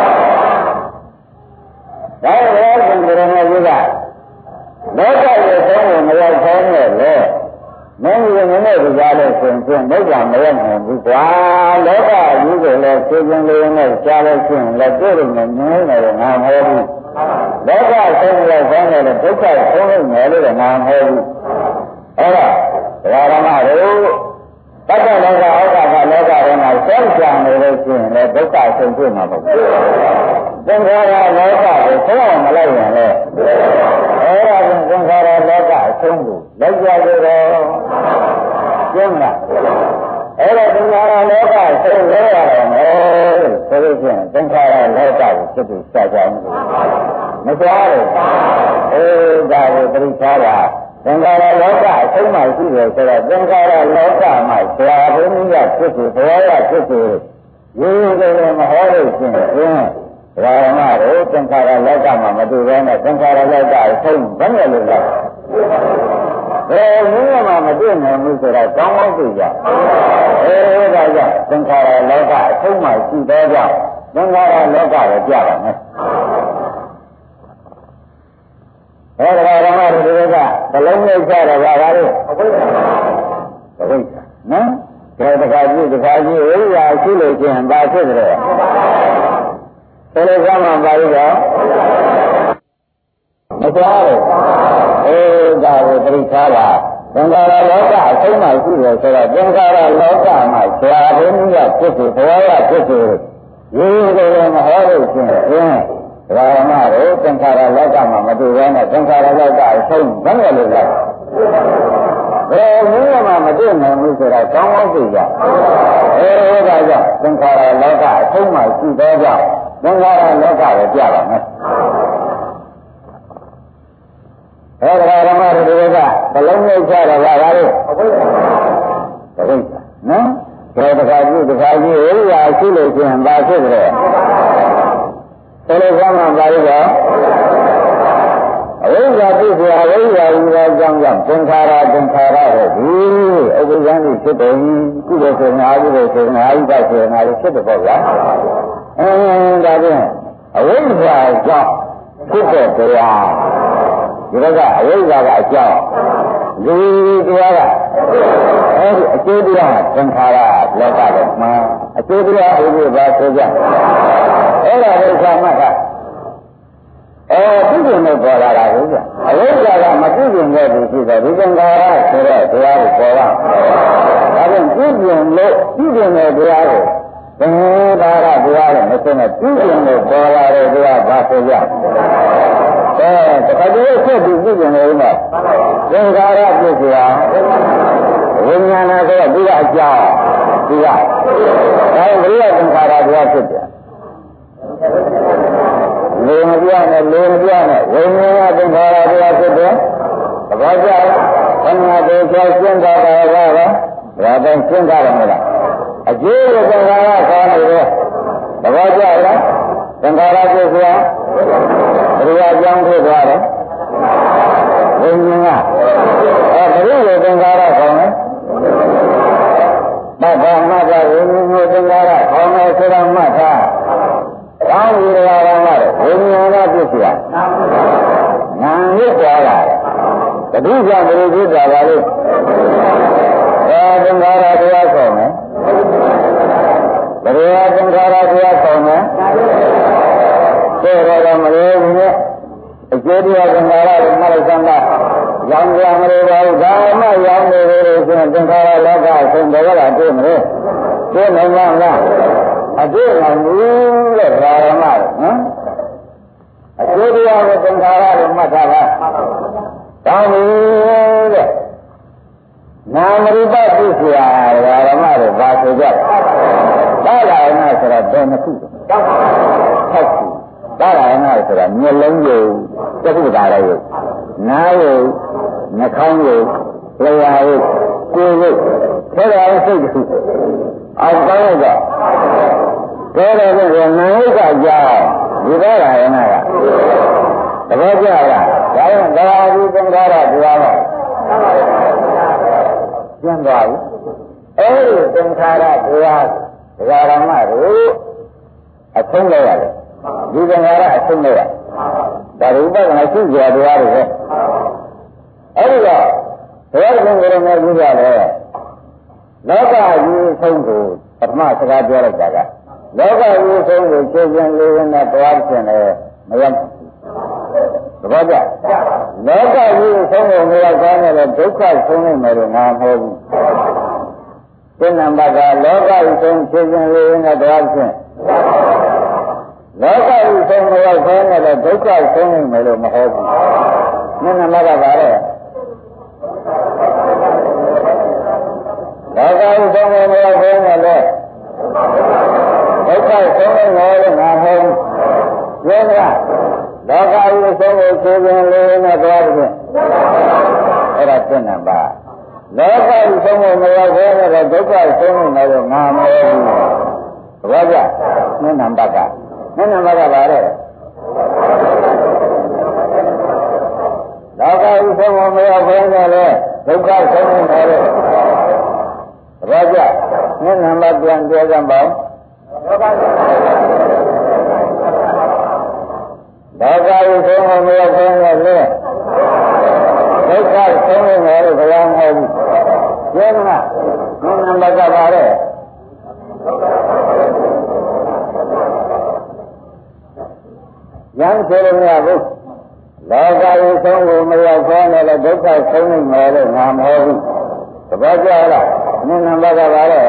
ဒါရောသင်္ကြန်ရဲ့ကြီးကလောကရဲ့သုံးကိုမရောက်သေးနဲ့လေမင်းကြီးနဲ့ဒီကားလို့ဆိုရင်နိဗ္ဗာန်မရောက်နိုင်ဘူးကွာလောကကြီးကိုလည်းသိခြင်းလေးနဲ့ရှားလို့ရှိရင်လည်းတွေ့လို့မမြင်နိုင်တယ်ငါမဟုတ်ဘူးလောကဆုံးရောက်သေးတယ်ဒုက္ခဆုံးလို့မယ်လို့ငါမဟုတ်ဘူးအဲ့ဒါဓမ္မတို့ဘဂ္ဂလောကဩဃာကလောကထဲမှာစောင့်ကြံနေလို့ရှိရင်လည်းဒုက္ခဆုံးဖြစ်မှာပေါ့သင်္ခါရလောကကိုဆုံးအောင်မလိုက်ရင်လည်းအဲ့ဒါကသင်္ခါရလောကအဆုံးကိုလိုက်ကြရတော့ကျင်းလားအဲ့ဒါသင်္ခါရလောကဆုံးလဲရတယ်မယ်ဆိုလို့ရှိရင်သင်္ခါရလောကကိုဖြစ်ပြီးစကြမှုမကြားဘူးဒါကိုပြိဿာတာသင်္ခါရလောကအဆုံးဆုံးမှရှိတယ်ဆိုတော့သင်္ခါရလောကမှာဆရာဘုန်းကြီးကဖြစ်စေဘဝရဖြစ်စေရိုးရိုးလေးမဟောလို့ရှိရင်ဓမ္မတို့သင်္ခါရလောကမှာမတူဘဲနဲ့သင်္ခါရလောကအဆုံးဘယ်နဲ့လို့လဲဘယ်နည်းမှမတွေ့နိုင်ဘူးဆိုတော့ကောင်းကောင်းသိကြဒါကြောင့်သင်္ခါရလောကအဆုံးမှရှိသောကြောင့်သင်္ခါရလောကကိုကြပါမယ်ဓမ္မတို့တွေကဘလုံးနဲ့ကြတော့ပါလားလို့အဘိဓမ္မာနော်ဒါတခါကြည့်ဝိရိယရှိလို့ချင်းဘာဖြစ်ကြလဲဘယ်လိုကမှပါလို့တော့မကြားဘူးဒါကိုပြိထားတာသင်္ခါရလောကအဆုံးမှရှိတယ်ဆိုတော့သင်္ခါရလောကမှာဆရာဘုန်းကြီးကဖြစ်စေဘဝရဖြစ်စေရိုးရိုးလေးမဟောလို့ချင်းဓမ္မတို့သင်္ခါရလောကမှာမတူဘဲနဲ့သင်္ခါရလောကအဆုံးဘယ်လိုလဲဘယ်နည်းမှမတွေ့နိုင်ဘူးဆိုတော့ကောင်းကောင်းသိကြဒါကြောင့်သင်္ခါရလောကအဆုံးမှရှိသောကြောင့်သင်္ခါရလောကကိုကြပါမယ်ဓမ္မတို့တွေကဘလုံးနဲ့ကြတော့ပါလားလို့အဘိဓမ္မာနော်ဒါတခါကြည့်ဝိရိယရှိလို့ချင်းဘာဖြစ်ကြလဲဘယ်လိုကမှပါလို့တော့အဝိဇ္ဇာပြည့်စုံအဝိဇ္ဇာယူသောကြောင့်သင်္ခါရဟောဒီဥပ္ပဇ္ဇံဖြစ်တယ်ကုသိုလ်ဆိုငါကုသိုလ်ဆိုငါဣဒ္ဓဆိုငါလို့ဖြစ်တယ်ပေါ့ဗျာဒါဖြင့်အဝိဇ္ဇာကြောင့်ဖြစ်တဲ့တရားဒီကအဝိဇ္ဇာကအကြောင်းဒီတရားကအဲဒီအကျိုးတရားသင်္ခါရလောကတော့မှအကျိုးတရားဥပ္ပဘာဆိုကြအဲ့ဒါဒုက္ခမှတ်တာပြုကျင်လို့ပေါ်လာတာဟုတ်ကြအဝိဇ္ဇာကမပြုကျင်တဲ့သူရှိတယ်ဒီသင်္ခါရဆိုတဲ့တရားကိုပေါ်လာဒါဖြင့်ပြုကျင်တဲ့တရားကိုသင်္ခါရတရားနဲ့မသိနဲ့ပြုကျင်လို့ပေါ်လာတဲ့တရားဘာဆိုကြတခါတည်းဆက်ပြီးပြုကျင်နေဦးမှာသင်္ခါရပြုစရာဝိညာဏဆိုတော့ဒီကအကြောင်းဒီကဒါဝိရိယသင်္ခါရတရားဖြစ်တယ်လေမပြနဲ့ဝိညာဏသင်္ခါရတရားဖြစ်တယ်သဘောကျဘယ်မှာဒီကျော်ရှင်းတာပါတော့ဒါပဲရှင်းတာလည်းမလားအကျိုးသင်္ခါရခေါ်နေတယ်သဘောကျလားသင်္ခါရပြုစရာဘယ်လိုအကြောင်းဖြစ်သွားလဲဝိညာဉ်ကဘယ်လိုသင်္ခါရခေါ်လဲမှတ်ပါဝိညာဉ်သင်္ခါရခေါ်မယ်ဆိုတာမှတ်ထားကောင်းပြီလားကောင်းပါလေဝိညာဉ်ကပြည့်စုံတာနာရစ်သွားတာတတိယဘယ်လိုဖြစ်တာပါလဲသင်္ခါရတရားခေါ်မယ်ဘယ်လိုသင်္ခါရတရားခေါ်မယ်တဲ့တော့မလို့ဘူးနဲ့အကျိုးတရားသင်္ခါရကိုမှတ်လိုက်စမ်းပါရောင်ကြမလို့ပါဘူးဒါမှရောင်နေလို့ဆိုရင်သင်္ခါရလောကအဆုံးဘယ်ကတွေ့မလဲတွေ့နိုင်မှာလားအတွေ့နိုင်ဘူးတဲ့ဓမ္မနော်အကျိုးတရားကိုသင်္ခါရကိုမှတ်ထားပါတောင်းပြီတဲ့နာမရူပသိစရာဓမ္မတွေပါဆိုကြပါလာနာဆိုတော့ဘယ်နှခုတောက်ခုပါလာနာဆိုတာမျက်လုံးယုံသက္ကုတာလည်းယုံနားယုံနှာခေါင်းယုံလျှာယုံကိုယ်ယုံထဲတော်စိတ်တစ်ခုအောက်ကောင်းတော့ထဲတော်ကနာယုကကြောင်းဒီပါလာနာကသဘောကျလားဒါရင်ဒါဒီသင်္ခါရတရားတော့ကျင်းသွားပြီအဲဒီသင်္ခါရတရားဒကာရမတို့အဆုံးလိုက်ရတယ်ဒီသင်္ခါရအဆုံးလိုက်ရဒါရူပကမရှိကြတရားတွေပဲအဲဒီတော့ဘုရားရှင်ကိုယ်တော်မြတ်ကြီးကလည်းလောကကြီးဆုံးကိုပထမစကားပြောလိုက်တာကလောကကြီးဆုံးကိုခြေကျင်လေးရင်းနဲ့သွားခြင်းလည်းမရဘူးသဘောကျလောကကြီးဆုံးကိုမရောက်ကောင်းတယ်ဒုက္ခဆုံးနေမယ်လို့ငါမဟုတ်ဘူးဒီနံပါတ်ကလောကကြီးဆုံးခြေကျင်လေးရင်းနဲ့သွားခြင်းလောကကြီးဆုံးမရောက်ကောင်းတယ်ဒုက္ခဆုံးနေမယ်လို့မဟုတ်ဘူးဒီနံပါတ်ကဘာလဲလောကကြီးဆုံးမရောက်ကောင်းတယ်ဒုက္ခဆုံးနေမယ်လို့ငါမဟုတ်ဘူးပြောမလားလောကကြီးဆုံးကိုခြေကျင်လေးနဲ့သွားခြင်းအဲ့ဒါပြည့်နံပါတ်လောကကြီးဆုံးမမရောက်သေးတဲ့ဒုက္ခဆုံးနေတော့ငါမဟုတ်ဘူး။ဘာကြ။နနံပါတ်ကပါတဲ့။လောကကြီးဆုံးမရောက်သေးတဲ့ဒုက္ခဆုံးနေတော့ဘာကြ။နနံပါတ်ပြန်ပြောကြပါဦး။လောကကြီးဆုံးမရောက်သေးတဲ့ဒုက္ခဆုံးနေတော့ဘယ်လိုမဟုတ်ဘူး။ကျင်းမှာနံပါတ်ကပါတဲ့ရံစေလို့မရဘူးလောကကြီးဆုံးကိုမရောက်ခေါ်နဲ့ဒုက္ခဆုံးနေမယ်လို့ငါမဟုတ်ဘူးသဘောကျလားနံပါတ်ကပါတဲ့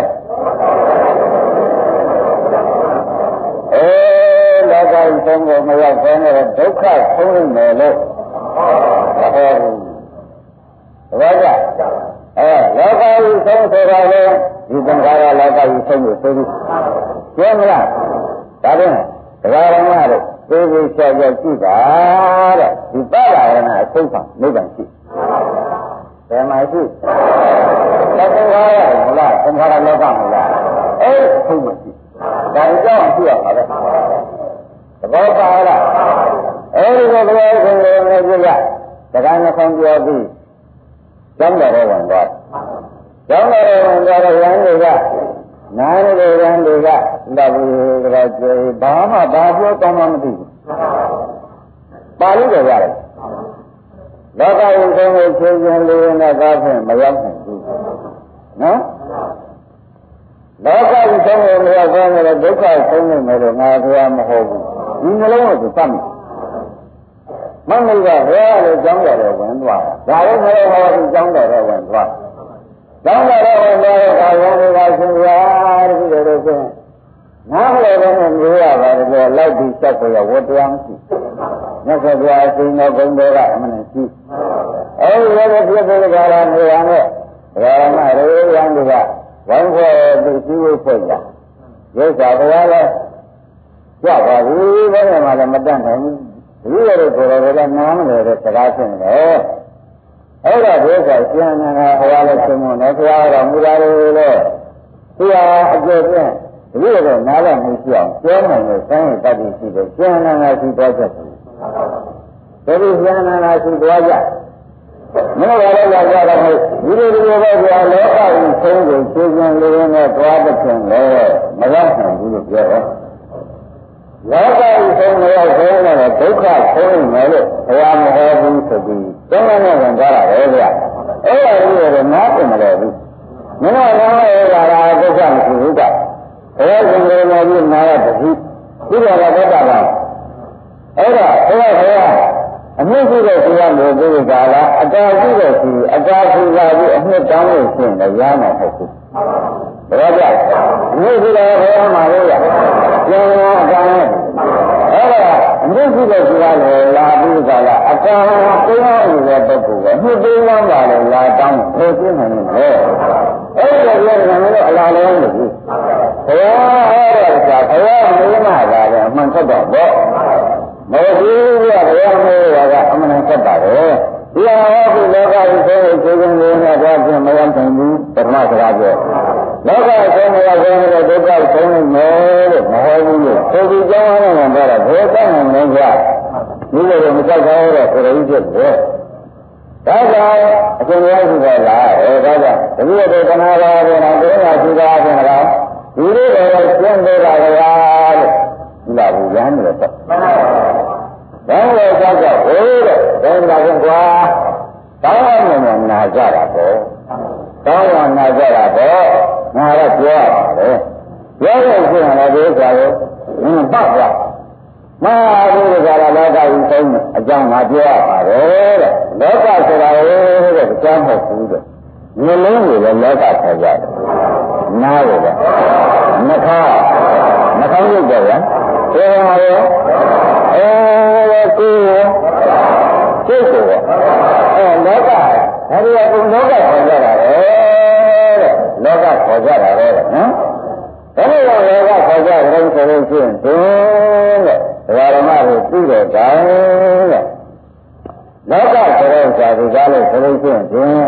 လောကကြီးဆုံးကိုမရောက်ခေါ်နဲ့ဒုက္ခဆုံးနေမယ်လို့မဟုတ်ဘူးသဘောကျလောကကြီးဆုံးဆိုတာလေဒီသံဃာရလောကကြီးဆုံးကိုဆိုပြီးကျင်းမလားဒါဖြင့်တရားတော်မှာတော့သိသိချာချာကြည့်ပါတဲ့ဒီပါဠိရဏအဆုံးဆောင်နိဗ္ဗာန်ရှိဘယ်မှာရှိသံဃာရမလားသံဃာရလောကမလားဆုံးမရှိဒါကြောင့်ရှိရပါပဲသဘောပါလားဒီလိုတရားရှင်တွေနဲ့ကြည့်ရတရားနှခေါင်းပြောပြီးကျောင်းတော်ဝင်သွားကျောင်းတော်ဝင်သွားတဲ့ရန်တွေကနားနေတဲ့ရန်တွေကလက်ပြီးကြတော့ဘာမှဘာပြောကောင်းမှမသိဘူးပါဠိတော်ရတယ်လောကရင်ဆုံးကိုဖြည့်ခြင်းလေးနဲ့သားဖြင့်မရောက်နိုင်ဘူးနော်လောကရင်ဆုံးကိုမရောက်ဆုံးတဲ့ဒုက္ခဆုံးနေမယ်လို့ငါပြောမဟုတ်ဘူးဒီနှလုံးကိုသတ်မယ်မမလို့ကဘယ်လိုကြောင်းတော်ဝင်သွားဒါလည်းမဟုတ်ဘူးကြောင်းတော်ဝင်သွားကြောင်းတော်ဝင်သွားတဲ့အခါရန်တွေကရှင်ရတခုတည်းတော့ဖြင့်နားမလဲတဲ့မျိုးရပါတယ်လို့လိုက်ပြီးစက်ကိုရဝတ္တရားမရှိမြတ်စွာဘုရားအရှင်တော်ဘုံတော်ကအမှန်ရှိအဲဒီရတဲ့ပြည့်စုံကြတာနေရနဲ့ဘုရားမရေရန်တွေကဝိုင်းဖွဲ့ပြီးရှိဖို့ဖွဲ့ကြရုပ်သာဘုရားလည်းကြပါဘူးဘယ်မှာလည်းမတတ်နိုင်ဘူးဒီရတဲ့ကိုယ်တော်ကနားမလဲတဲ့စကားဖြစ်နေတယ်အဲ့ဒါဒုက္ခကျန်နေတာဘုရားလည်းရှင်မနဲ့ဘုရားတော်မူတာလေလို့သူဟာအကျိုးဖြင့်ဒီလိုတော့နားလည်းမရှိအောင်ပြောနိုင်လို့စမ်းရတတ်ပြီးရှိတယ်ကျန်နေတာရှိသွားချက်ဘူးဒီကျန်နေတာရှိသွားကြမင်းတို့လည်းရောက်ကြတော့ဒီလိုပဲဘုရားလောကကြီးဆုံးကိုသိခြင်းလေးနဲ့သွားတဲ့ခြင်းလေမရောက်နိုင်ဘူးလို့ပြောတယ်လောကကြီးဆုံးမရောက်ဆုံးတော့ဒုက္ခဆုံးနေတယ်လို့ဘုရားမဟောဘူးဆိုပြီးသုံးနဲ့ဝင်သွားတာပဲဗျာအဲ့ဒါကြီးတော့နားပြင်မလို့ဘူးမင်းတို့လည်းလာတာဒုက္ခမရှိဘူးကဘုရားရှင်ကိုယ်တော်ကြီးနာရတတိဒီလိုလည်းသက်တာပါအဲ့ဒါဘုရားအမှုရှိတဲ့ဆရာမျိုးကိုကလားအတားရှိတဲ့ဆရာအတားရှိတာပြီးအနှစ်တောင်းလို့ရှိရင်လည်းရမှာမဟုတ်ဘူးဘယ်တော့အမှုရှိတဲ့ဘုရားမှာလို့ရပြန်အတားနဲ့အဲ့ဒါအမှုရှိတဲ့ဆရာလည်းလာပြီးကလားအတားကိုင်းအောင်နေတဲ့ပုဂ္ဂိုလ်ကအနှစ်သိမ်းလာလည်းလာတောင်းလို့ပြနေတယ်အဲ့ဒါလည်းငါတို့အလားလည်းမဟုတ်ဘူးဘုရားဟောတဲ့အခါဘုရားမင်းမလာတယ်အမှန်သက်တော့ပေါ့မဟုတ်ဘူးဗျာဘုရားမေးတာကအမှန်သက်ပါတယ်ဒီဟာဟောပြီးလောကကြီးဆုံးကိုခြေကုန်းလေးနဲ့တော့ပြင်မရောက်နိုင်ဘူးပထမစကားပြောလောကဆုံးမရောက်ဆုံးတဲ့ဒုက္ခဆုံးနေမယ်လို့မဟုတ်ဘူးလို့ဆိုပြီးကြောင်းအောင်တော့ဘယ်ကောင်းနိုင်လဲဗျာဒီလိုတော့မကြောက်ကြရတော့ဆိုရင်းဖြစ်တယ်ဒါကြောင့်အရှင်ဘုရားရှိခိုးလာတယ်ဒါကြောင့်တပည့်တော်ကနာတော်ဘုရားတရားရှိတာပြန်လာဒီလိုတော့ကျင့်သေးတာကလားလို့ဒီလာဘူးရမ်းတယ်တော့မှန်ပါပါဒါလည်းကြောက်ကြဟိုးတဲ့ဒါလာရင်ကွာတောင်းရမယ်နာကြတာပေါ့တောင်းရနာကြတာပေါ့ငါတော့ပြောရပါတယ်ပြောလို့ရှိရင်လည်းဒီဥစ္စာကိုပတ်သွားမာဘုရားကလောကကြီးဆုံးအကြောင်းငါပြောရပါတယ်တဲ့လောကဆိုတာတဲ့အကြောင်းမဟုတ်ဘူးတဲ့မျိုးလုံးကိုလည်းလောကခေါ်ကြတယ်နားကိုလည်းနှာခေါင်းရုပ်ကြရပြောရမှာရောကိုယ်ကိုလောကဒါရီကဘုံလောကခေါ်ကြတာပဲတဲ့လောကခေါ်ကြတာပဲနော်ဘယ်လိုလောကခေါ်ကြတယ်ဆိုလို့ရှိရင်ဒုတဲ့ဓမ္မတွေသိတဲ့တိုင်တဲ့လောကဆိုတဲ့ဇာတိကားလို့ဆိုလို့ရှိရင်ဒီ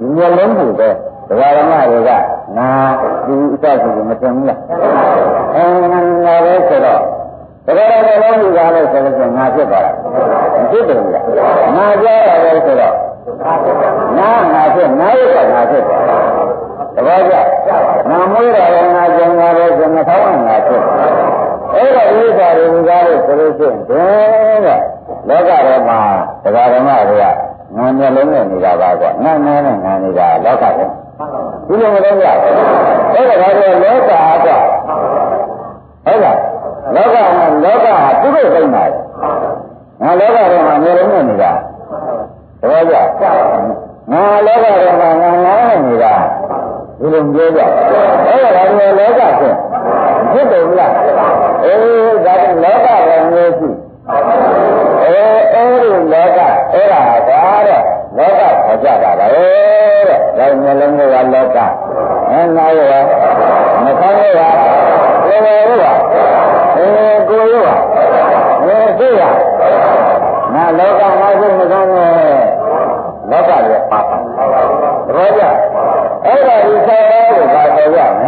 ဒီမျိုးလုံးကိုပဲတရားဓမ္မတွေကငါဒီဥစ္စာကိုမတင်ဘူးလားငါပဲဆိုတော့တရားဓမ္မလုံးကြီးကားလို့ဆိုတော့ငါဖြစ်သွားတာမဖြစ်တယ်ဗျာငါပြောရတယ်ဆိုတော့ငါဖြစ်ငါရဲ့ကငါဖြစ်သွားတပည့်ကြငါမွေးတယ်ငါကျန်တာပဲဆိုတော့ငါဖြစ်အဲ့ဒါဥစ္စာတွေကားလို့ဆိုလို့ရှိရင်လောကထဲမှာတရားဓမ္မတွေကငါမျက်လုံးနဲ့နေတာပါကွာငါနဲ့ငါနေတာလောကထဲဒီလိုမလုပ်ရဘူးအဲ့ဒါကလောကအားကွာဟုတ်လားလောကမှာလောကဟာသူ့ကိုသိနေတယ်ငါလောကထဲမှာမျက်လုံးနဲ့နေတာတပည့်ကြငါလောကထဲမှာငါနဲ့နေတာဒီလိုပြောကြအဲ့ဒါကလောကဖြစ်ဖြစ်တယ်လားအေးဒါကလောကပဲမျိုးရှိအဲဒီလောကအဲ့ဒါကွာတဲ့လောကခေါ်ကြတာပဲတဲ့ဒါမျက်လုံးကလောကနားရောနှာခေါင်းရောလေရောကိုယ်ရောသိရငါလောကငါစိတ်နှာခေါင်းနဲ့လောကရဲ့ပါပါသဘောကျအဲ့ဒါဒီဆက်တော်ကိုပါတော်ရမယ်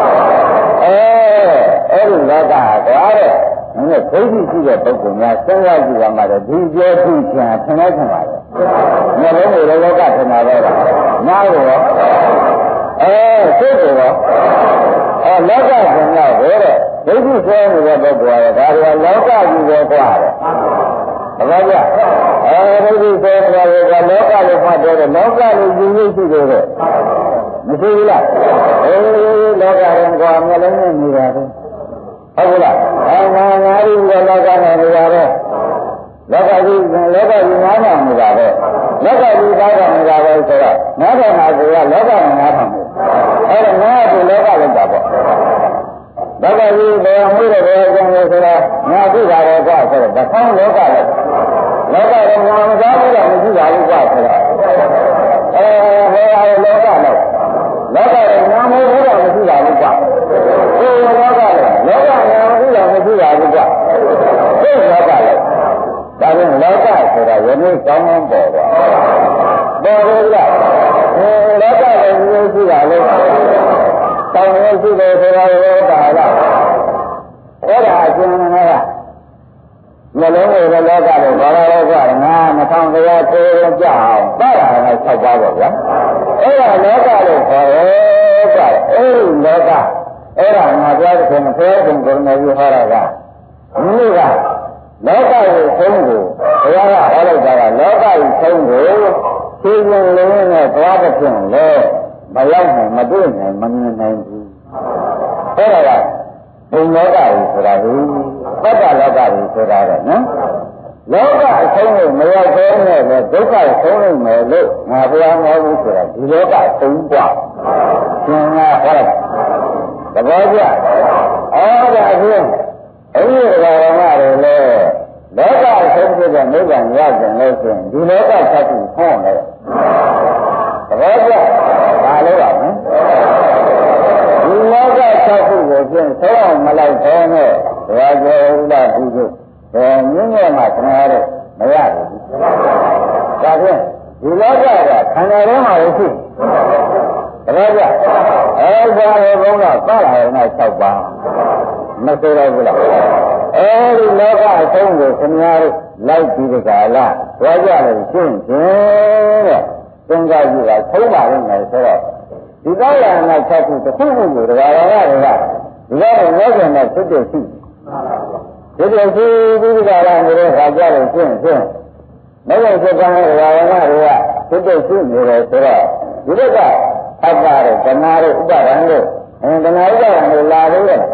အဲ့ဒီလောကကွာတဲ့နည်းဒိဋ္ဌိရှိတဲ့ပုဂ္ဂိုလ်များစဉ်းစားကြည့်ရမှာတော့ဒီကျေထုချင်ထင်လိုက်ထင်ပါလေ။မျက်လုံးကိုလောကထင်တာပဲ။နားကိုရောစိတ်ကိုရောလောကထင်တော့ဘယ်တဲ့ဒိဋ္ဌိဆွဲနေတဲ့ပုဂ္ဂိုလ်ကဒါတွေကလောကကြီးပဲကွာတဲ့။ဘာကြဒိဋ္ဌိဆွဲနေတဲ့ကလောကလို့မှတ်တယ်လောကလို့ယူရရှိတယ်တဲ့မရှိဘူးလားလောကရင်ကွာမျက်လုံးနဲ့နေတာပဲဟုတ်လားငါရီလောကနဲ့နေတာပဲလောကကြီးငါးထောင်နေတာပဲလောကကြီးသားထောင်နေတာပဲဆိုတော့ငါးထောင်မှာကလောကနဲ့ငါးထောင်ပဲအဲ့ဒါငါ့ကိုလောကလောက်တာပေါ့လောကကြီးဘယ်မှုတဲ့ဘယ်အကြောင်းလဲဆိုတော့ငါသိတာတော့ကွာဆိုတော့တခေါင်းလောကလောက်လောကတော့ငါမသားဘူးလားမရှိပါဘူးကွာဆိုတော့ဘယ်ဟာလောကလောက်လောကတော့ငါမဟုတ်ဘူးလားမရှိပါဘူးကွာဒီလောကလောက်လောကငါမဟုတ်လားမရှိပါဘူးကွာဒီလောကလောက်ဒါပြန်လောကဆိုတာယနေ့ကောင်းကောင်းပေါ်သွားပေါ်လို့လားလောကလည်းရှိတာလေတောင်းရရှိတယ်ဆိုတာရောတာလားအဲ့ဒါအကျဉ်းကမျက်လုံးကိုလောကလို့ဘာလို့လဲကွာငါ2000တရားကိုယ်ကြအောင်ပါတာက6ပါးပေါ့ဗျာအဲ့ဒါလောကလို့ခေါ်တယ်ကွာအဲ့ဒီလောကအဲ့ဒါငါပြောတဲ့ခင်ဖေးခင်ကိုယ်နဲ့ယူဟောတာကမိကလောကရဲ့ဆုံးကိုဘုရားကဟောလိုက်တာကလောကရဲ့ဆုံးကိုဖြည်းဖြည်းလေးနဲ့သွားတဲ့ဖြင့်လေမရောက်နိုင်မတွေ့နိုင်မမြင်နိုင်ဘူးအဲ့ဒါကဘုံလောကကြီးဆိုတာဟိသတ္တလောကကြီးဆိုတာတဲ့နော်လောကအဆုံးကိုမရောက်သေးနဲ့ပဲဒုက္ခဆုံးနိုင်မယ်လို့ငါဘုရားဟောဘူးဆိုတာဒီလောကသုံးပါသင်္ဃာဟောလိုက်သဘောကျအဲ့ဒါဖြင့်အဲ့ဒီဓမ္မတွေလေလောကအဆုံးဖြစ်တဲ့နိဗ္ဗာန်ရကြလို့ဆိုရင်ဒီလောကသတ္တိဟောတယ်သဘောကျဒါလို့ပါမယ်ဒီလောကသတ္တိကိုဖြင့်သုံးအောင်မလိုက်သေးနဲ့ဘုရားကျော်ဥဒ္ဒပြုစုမြင်းမြတ်မှာခဏရတော့မရဘူးဒါဖြင့်ဒီလောကကခန္ဓာထဲမှာရှိတယ်ဒါကြအဲ့ဒါရဲ့ဘုန်းကသလာရနဲ့6ပါးမဆိုတော့ဘူးလားအဲဒီလောကအဆုံးကိုခင်ဗျားတို့လိုက်ပြီးတကလားကြွားကြလို့ရှင်းခြင်းတဲ့သင်္ကာကြီးကသုံးပါလိမ့်မယ်ဆိုတော့ဒီကောရဏ6ခုတစ်ခုခုကိုတရားတော်တွေကဒီကတော့ဝေဇ္ဇနဲ့ဖြစ်ဖြစ်ရှိဒီလိုရှိပြီးတကလားနေတဲ့ခါကြလို့ရှင်းမဟုတ်ဖြစ်တဲ့တရားတော်တွေကဖြစ်ဖြစ်ရှိနေတယ်ဆိုတော့ဒီလိုကအပ္ပါတို့ကနာတို့ဥပဒံတို့ကနာဥပဒံတို့လာလို့တ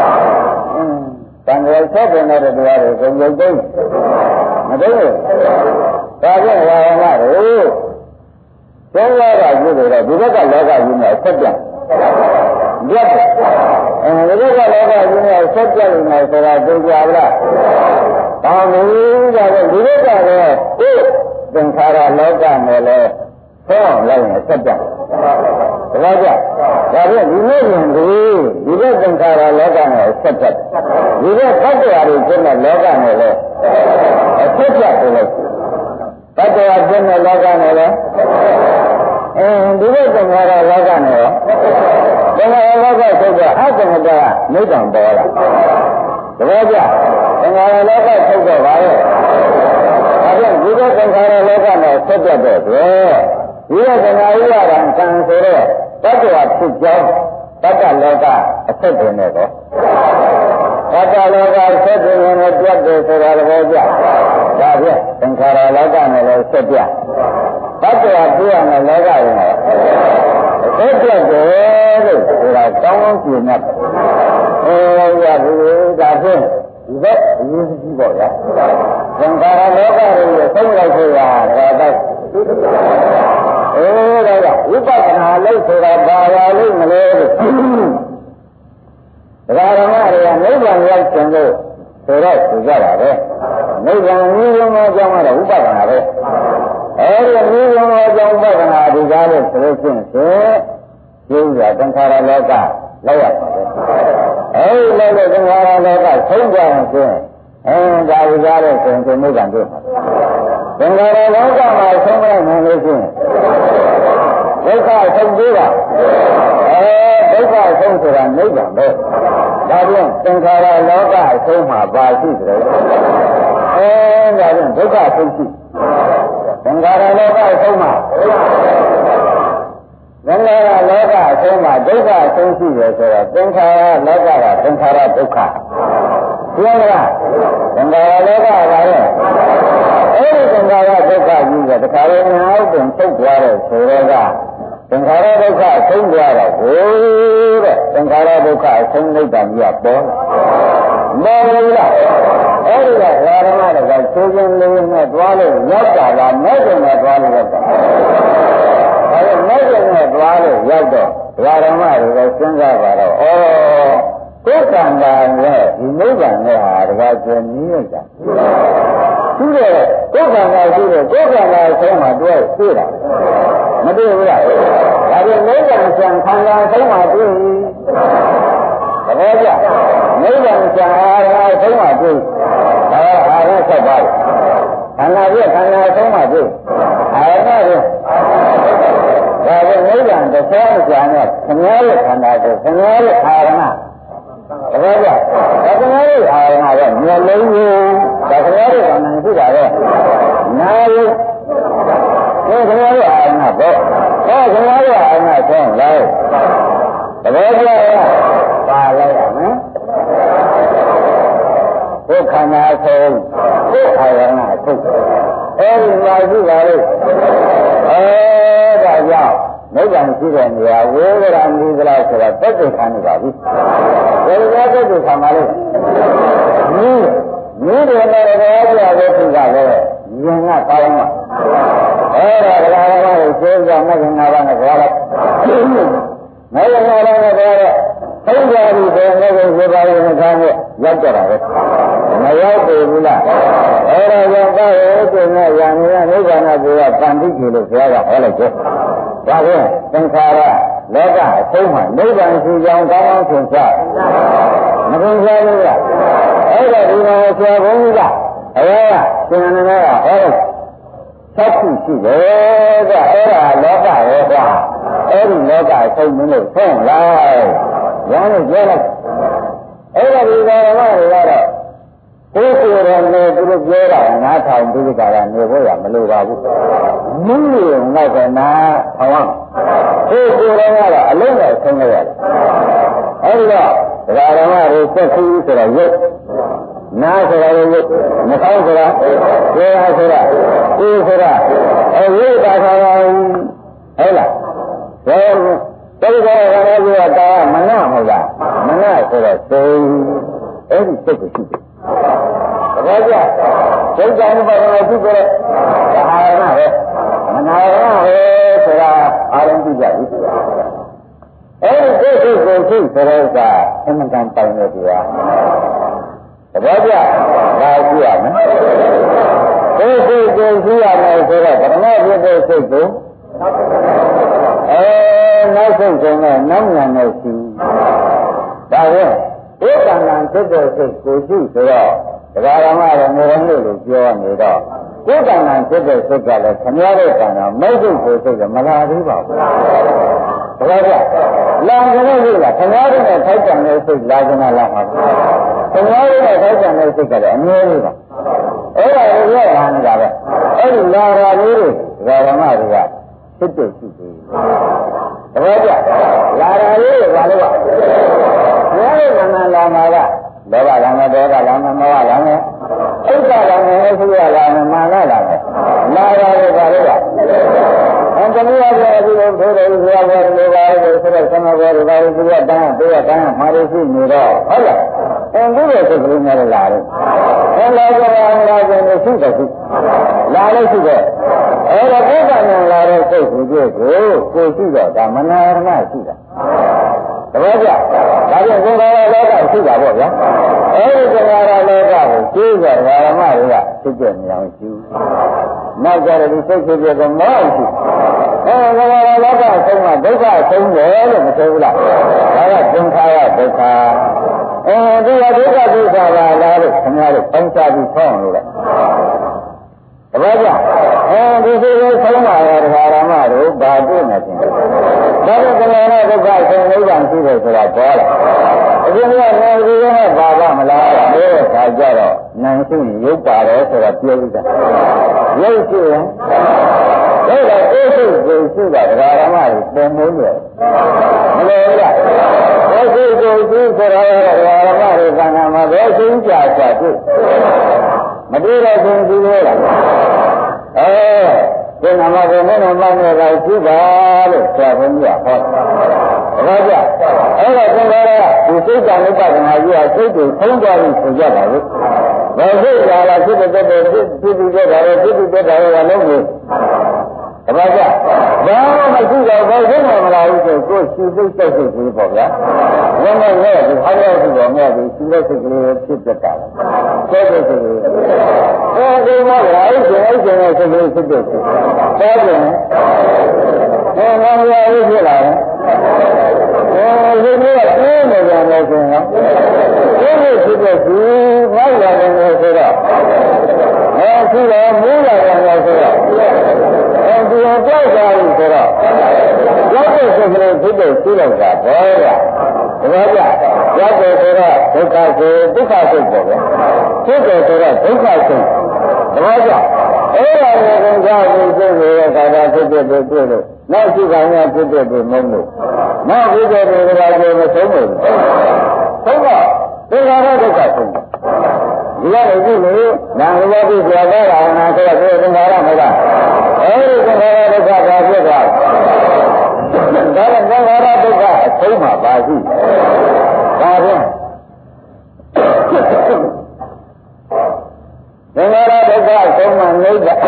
န်ခိုးဆက်တဲ့တရားတွေကုန်ကုန်သိမသိဘူးဒါကြောင့်ဝါရမတို့သုံးရတာကြည့်လို့ဒီဘက်ကလောကကြီးနဲ့ဆက်ပြန်ဒီဘက်ကလောကကြီးနဲ့ဆက်ပြန်နေဆိုတာသိကြပါလားတောင်းလို့ဒါကဒီဘက်ကလည်းသင်္ခါရလောကနဲ့လည်းဆောင်းလိုက်ရင်ဆက်ပြန်ဒါကြဒါဖြင့်ဒီလိုရင်ဒီဘက်သင်္ခါရလောကနဲ့ဆက်ပြတ်ဒီဘက်သတ္တဝါတွေကျင်းတဲ့လောကနဲ့လည်းဆက်ပြတ်တယ်လို့တတ္တဝါကျင်းတဲ့လောကနဲ့လည်းဒီလိုသင်္ခါရလောကနဲ့ရောသင်္ခါရလောကဆိုတော့အတ္တမတကနိဗ္ဗာန်ပေါ်လာတကယ်ကြသင်္ခါရလောကထုတ်တော့ပါရဲ့ဒါဖြင့်ဒီလိုသင်္ခါရလောကနဲ့ဆက်ပြတ်တဲ့အတွက်ဒီလိုသင်္ခါရရံကံဆိုတော့တတ္တဝဖြစ်ကြောင်းတတ္တလောကအဆက်တွင်နဲ့တော့တတ္တလောကဆက်တွင်နဲ့ပြတ်တယ်ဆိုတာတကယ်ကြဒါဖြင့်သင်္ခါရလောကနဲ့လည်းဆက်ပြတ်တတ္တဝပြည့်ရမယ်လောကရင်တော့ဆက်ပြတ်တယ်လို့ဆိုတာကောင်းကောင်းကြည့်မှတ်ရဘူးဒါဖြင့်ဒီဘက်အရေးကြီးပေါ့ဗျာသင်္ခါရလောကရဲ့ဆုံးလိုက်ဆိုရတော့ဒါကဝိပဿနာလို့ဆိုတာဘာပါလိမ့်မလဲလို့တရားဓမ္မတွေကနိဗ္ဗာန်ရောက်ခြင်းလို့ဆိုတော့ဆိုကြတာပဲနိဗ္ဗာန်ကြီးလုံးသောအကြောင်းကတော့ဝိပဿနာပဲအဲဒီကြီးလုံးသောအကြောင်းဝိပဿနာဒီကားလို့ဆိုလို့ရှိရင်ကျိုးရသင်္ခါရလောကလောက်ရပါတယ်အဲဒီလောက်တဲ့သင်္ခါရလောကဆုံးကြရင်ကျဒါဝိကားလို့ဆိုရင်ဒီနိဗ္ဗာန်တွေ့မှာသင်္ခါရလောကမှာဆုံးမနိုင်လို့ရှိရင်ဒုက္ခဆုံးသေးတာဒုက္ခဆုံးဆိုတာနိဗ္ဗာန်ပဲဒါဖြင့်သင်္ခါရလောကအဆုံးမှာပါရှိတယ်ဒါဖြင့်ဒုက္ခဆုံးရှိသင်္ခါရလောကအဆုံးမှာသင်္ခါရလောကအဆုံးမှာဒုက္ခဆုံးရှိတယ်ဆိုတော့သင်္ခါရလောကကသင်္ခါရဒုက္ခပြောမလားသင်္ခါရလောကကလည်းအဲဒီသင်္ခါရဒုက္ခကြီးကတခါလေအများကြီးထုတ်သွားတဲ့ဆိုတော့သင်္ခါရဒုက္ခဆုံးသွားတော့ဟိုတဲ့သင်္ခါရဒုက္ခဆုံးနိဗ္ဗာန်ကြီးကပေါ်လာမဟုတ်လားအဲဒီကဓမ္မတွေကသိချင်းလေးနဲ့သွားလို့ရောက်တာလားမဲ့တယ်နဲ့သွားလို့ရောက်တာအဲဒီမဲ့တယ်နဲ့သွားလို့ရောက်တော့ဓမ္မတွေကစဉ်းစားပါတော့ကိုယ်ကံတာနဲ့ဒီနိဗ္ဗာန်နဲ့ဟာတကယ်ကျင်နည်းရတာသူ့ရဲ့ကိုယ်ကံတာရှိတဲ့ကိုယ်ကံတာအဆုံးမှာတွေ့တာမတွေ့ဘူးလားဒါပြန်နိဗ္ဗာန်ဆံခံရအဆုံးမှာတွေ့သဘောကျနိဗ္ဗာန်ဆံအာရအဆုံးမှာတွေ့ဒါအာရဆက်ပါခန္ဓာပြခန္ဓာအဆုံးမှာတွေ့အာရနဲ့ဒါပြန်နိဗ္ဗာန်တစ်ဆယ်ဆံနဲ့ခဏရဲ့ခန္ဓာကိုခဏရဲ့အာရဏသဘောကျဒါခဏရဲ့အာရဏကမျက်လုံးကိုဒါခဏရဲ့ခန္ဓာရှိတာပဲနာယုခဏရဲ့အာရဏပေါ့ခဏရဲ့အာရဏဆုံးလိုက်သဘောကျပါလိုက်ရမယ်ဘုခန္ဓာဆုံးဘုအာရဏဆုံးအဲဒီမှာရှိပါလေဒါကြောင့်နိဗ္ဗာန်ရှိတဲ့နေရာဝေဒရာမူသလားဆိုတာတက်တဲ့ခံနေပါပြီဘယ်လိုတက်တဲ့ခံပါလဲမိတယ်နဲ့တော့ကြောက်ရဖို့ကလည်းရင်ကကောင်းမှာဒါကလည်းကိုကျေးဇူးမကငါးပါးနဲ့ကြွားလိုက်မကငါးပါးနဲ့ကြွားတော့သုံးကြပြီဆိုရင်လည်းဒီပါရင်ခံနဲ့ရောက်ကြတာပဲမရောက်ဘူးလားအဲဒါကြောင့်တော့ဒီနဲ့ရံရနိဗ္ဗာန်ကိုကတန်တိကြီးလို့ပြောတာဟောလိုက်ကြဒါဖြင့်သင်္ခါရလောကအဆုံးမှာနိဗ္ဗာန်ရှိကြောင်းကောင်းကောင်းသင်ကြားမသင်ကြားဘူးလားအဲ့ဒါဒီမှာဆရာဘုန်းကြီးကအရာကသင်္ခါရကဟောလိုက်သတ်ခုရှိတယ်ကအဲ့ဒါလောကရဲ့ကွာအဲ့ဒီလောကအဆုံးမလို့ဆုံးလိုက်ရမ်းလို့ပြောလိုက်အဲ့ဒါဒီဓမ္မတွေကတော့ကိုယ်ကိုယ်တော်နဲ့သူတို့ပြောတာနားထောင်ပြီးကြတာနေဖို့ရမလိုပါဘူးမင်းရဲ့နောက်ကနာထောင်အောင်ကိုယ်ကိုယ်တော်ကတော့အလုံးနဲ့ဆုံးလိုက်ရတယ်အဲ့ဒီတော့ဓမ္မတွေစက်ခုဆိုတော့ရုပ်နာဆိုတာရုပ်မကောင်းဆိုတာပြောရဆိုတာကိုယ်ဆိုတာဝိပါဒနာဟုတ်လားဒါတော်တော်ကလည်းတာမနမဟုတ်လားမနဆိုတော့သိအဲ့ဒီစိတ်ကိုရှိတယ်သဘောကျဒုက္ခဥပါဒနာရှိကြတယ်ဒါအာရဏပဲမနာရဏပဲဆိုတာအာရုံကြည့်ကြပြီအဲ့ဒီစိတ်ကိုရှိဆိုတော့ကအမှန်တန်ပိုင်နေပြီလားသဘောကျဒါကြည့်ရမယ်စိတ်ကိုရှိရမယ်ဆိုတော့ပထမဖြစ်တဲ့စိတ်ကိုနောက်ဆုံးဆုံးနဲ့နောက်ညာနဲ့ရှိဒါပဲဒီကံကံဖြစ်တဲ့စိတ်ကိုရှိဆိုတော့ဒကာရမတွေနေရလို့ပြောနေတော့ကိုယ်ကံကဖြစ်တဲ့စိတ်ကလည်းခင်ဗျားတို့ကံကမိုက်စိတ်ကိုစိတ်ကမလာသေးပါဘူး။ဒါကြ။လာကြတဲ့စိတ်ကခင်ဗျားတို့နဲ့ထိုက်တန်တဲ့စိတ်လာကြမှာလားပါ။ခင်ဗျားတို့နဲ့ထိုက်တန်တဲ့စိတ်ကလည်းအမြဲတည်းပါ။အဲ့ဒါကိုရောက်လာနေတာပဲ။အဲ့ဒီလာရာလေးတွေဓမ္မတွေကဖြစ်တဲ့ရှိသေးတယ်။ဒါကြ။လာရာလေးတွေဘာလို့လဲ။ဘုရားရဲ့ကံလာမှာကလောဘလာမယ်ဒေါသလာမယ်မောဟလာမယ်ဣစ္ဆာလာမယ်အဆုရလာမယ်မာနလာမယ်လာရတယ်ပါလို့ကအန္တမီးရတဲ့ဒီလိုထိုးတယ်ဘုရားဘောလိုပါလို့ဆိုတော့သမဘောလိုပါလို့သူကတန်းတရားတန်းမှာရရှိနေတော့ဟုတ်လားအဲဒီလိုစိတ်ကလေးများလာတယ်ဘယ်လိုကြောင့်လာကြလဲရှိတယ်ရှိလာလို့ရှိတယ်အဲ့တော့ဘုရားနဲ့လာတဲ့စိတ်ကိုကိုရှိတော့ဒါမနာရမရှိတာတပည့်ကြဒါပြန်သင်္ခါရလောကရှိတာပေါ့ဗျာအဲဒီသင်္ခါရလောကကိုကျိုးကြဓမ္မတွေကဖြစ်ပြနေအောင်ရှိနောက်ကြတယ်ဒီစိတ်ဖြစ်ပြတော့မဟုတ်ရှိသင်္ခါရလောကအဆုံးမှာဒုက္ခအဆုံးတယ်လို့မဆိုဘူးလားဒါကသင်္ခါရဒုက္ခဒီကဒုက္ခဒုက္ခပါလားလို့ခင်ဗျားတို့ပုံချပြီးဆောင်းလို့လေတပည့်ကြဒီစိတ်ကိုဆုံးပါရဓမ္မတို့ဘာတွေ့နေတယ်ဒါကကလည်းဒုက္ခဆုံးနိဗ္ဗာန်ရှိတယ်ဆိုတာပေါ်လာအရှင်ကလည်းဒီလိုနဲ့ပါပါမလားတဲ့အခါကျတော့နာမ်ရှိရုပ်ပါတယ်ဆိုတာပြောပြီးသားရုပ်ရှိရင်ဒါကအိစိတ်ကိုရှိတာဓမ္မတွေပုံမုန်းတယ်မလို့လားအိစိတ်ကိုရှိဆိုတာဓမ္မတွေကဏ္ဍမှာဘယ်ချင်းကြာကြာတွေ့မတွေ့တော့ဘူးဒီလိုလားဒီနမဘုံနဲ့မှန်းနေတာရှိပါလို့ဆရာဘုန်းကြီးကဟောတယ်။ဒါကြအဲ့တော့သင်္ခါရဒီစိတ်ကံဥပဒနာကြီးကစိတ်ကိုထုံးသွားပြီးဆိုကြပါလို့ဘယ်စိတ်ကလာဖြစ်တဲ့ဖြစ်ပြီးကြတာလေဖြစ်ပြီးကြတာလေကလုံးလို့ဒါကြဘာမှမရှိတော့ဘယ်ဖြစ်နေမလားလို့ဆိုကိုယ်ရှိစိတ်စိတ်ကိုပေါ့ဗျာ။ဘယ်နဲ့လဲဒီအားရရှိတော်မြတ်ဒီရှိတဲ့စိတ်ကလေးဖြစ်တတ်တာ။စိတ်စိတ်ကလေးအဲဒီမှာလည်းစိတ်နဲ့စိတ်နဲ့စိတ်လေးဖြစ်တဲ့စိတ်။ဒါကြောင့်ငါရရေးဖြစ်လာတယ်။ဒီလိုကပြင်းနေကြတယ်ဆိုရင်ဒီလိုဖြစ်တဲ့ဒီငါရတယ်ဆိုတော့ရှိတယ်မူးရတယ်ဆိုတော့ဒီလိုကြောက်ကြလို့ဆိုတော့ကြောက်တဲ့စိတ်ကလေးဖြစ်တဲ့ရှိတော့တာဘောရဒါကြကြောက်တယ်ဆိုတော့ဒုက္ခကိုဒုက္ခစိတ်ပေါ့ဗျာဖြစ်တယ်ဆိုတော့ဒုက္ခစိတ်ဒါကြအဲ့ဒါကိုကြောက်ပြီးစိတ်ရဲ့ကာတာဖြစ်တဲ့တွေ့လို့နောက်ရှိခိုင်းရဖြစ်တဲ့မုန်းလို့နောက်ဖြစ်တဲ့ဒီကကိုမဆုံးဘူးဆုံးတော့ဒီကရဒုက္ခဆုံးဒီလိုကြည့်လို့နာမည်ကြီးပြောတာကနာဆိုတော့ဒီသင်္ခါရမဟုတ်လားအဲဒီသင်္ခါရဒုက္ခဘာဖြစ်သွားလဲဒါကသင်္ခါရဒုက္ခအဆုံးမှာပါရှိဒါဖြင့်သင်္ခါရဒုက္ခအဆုံးမှာနိဗ္ဗာန်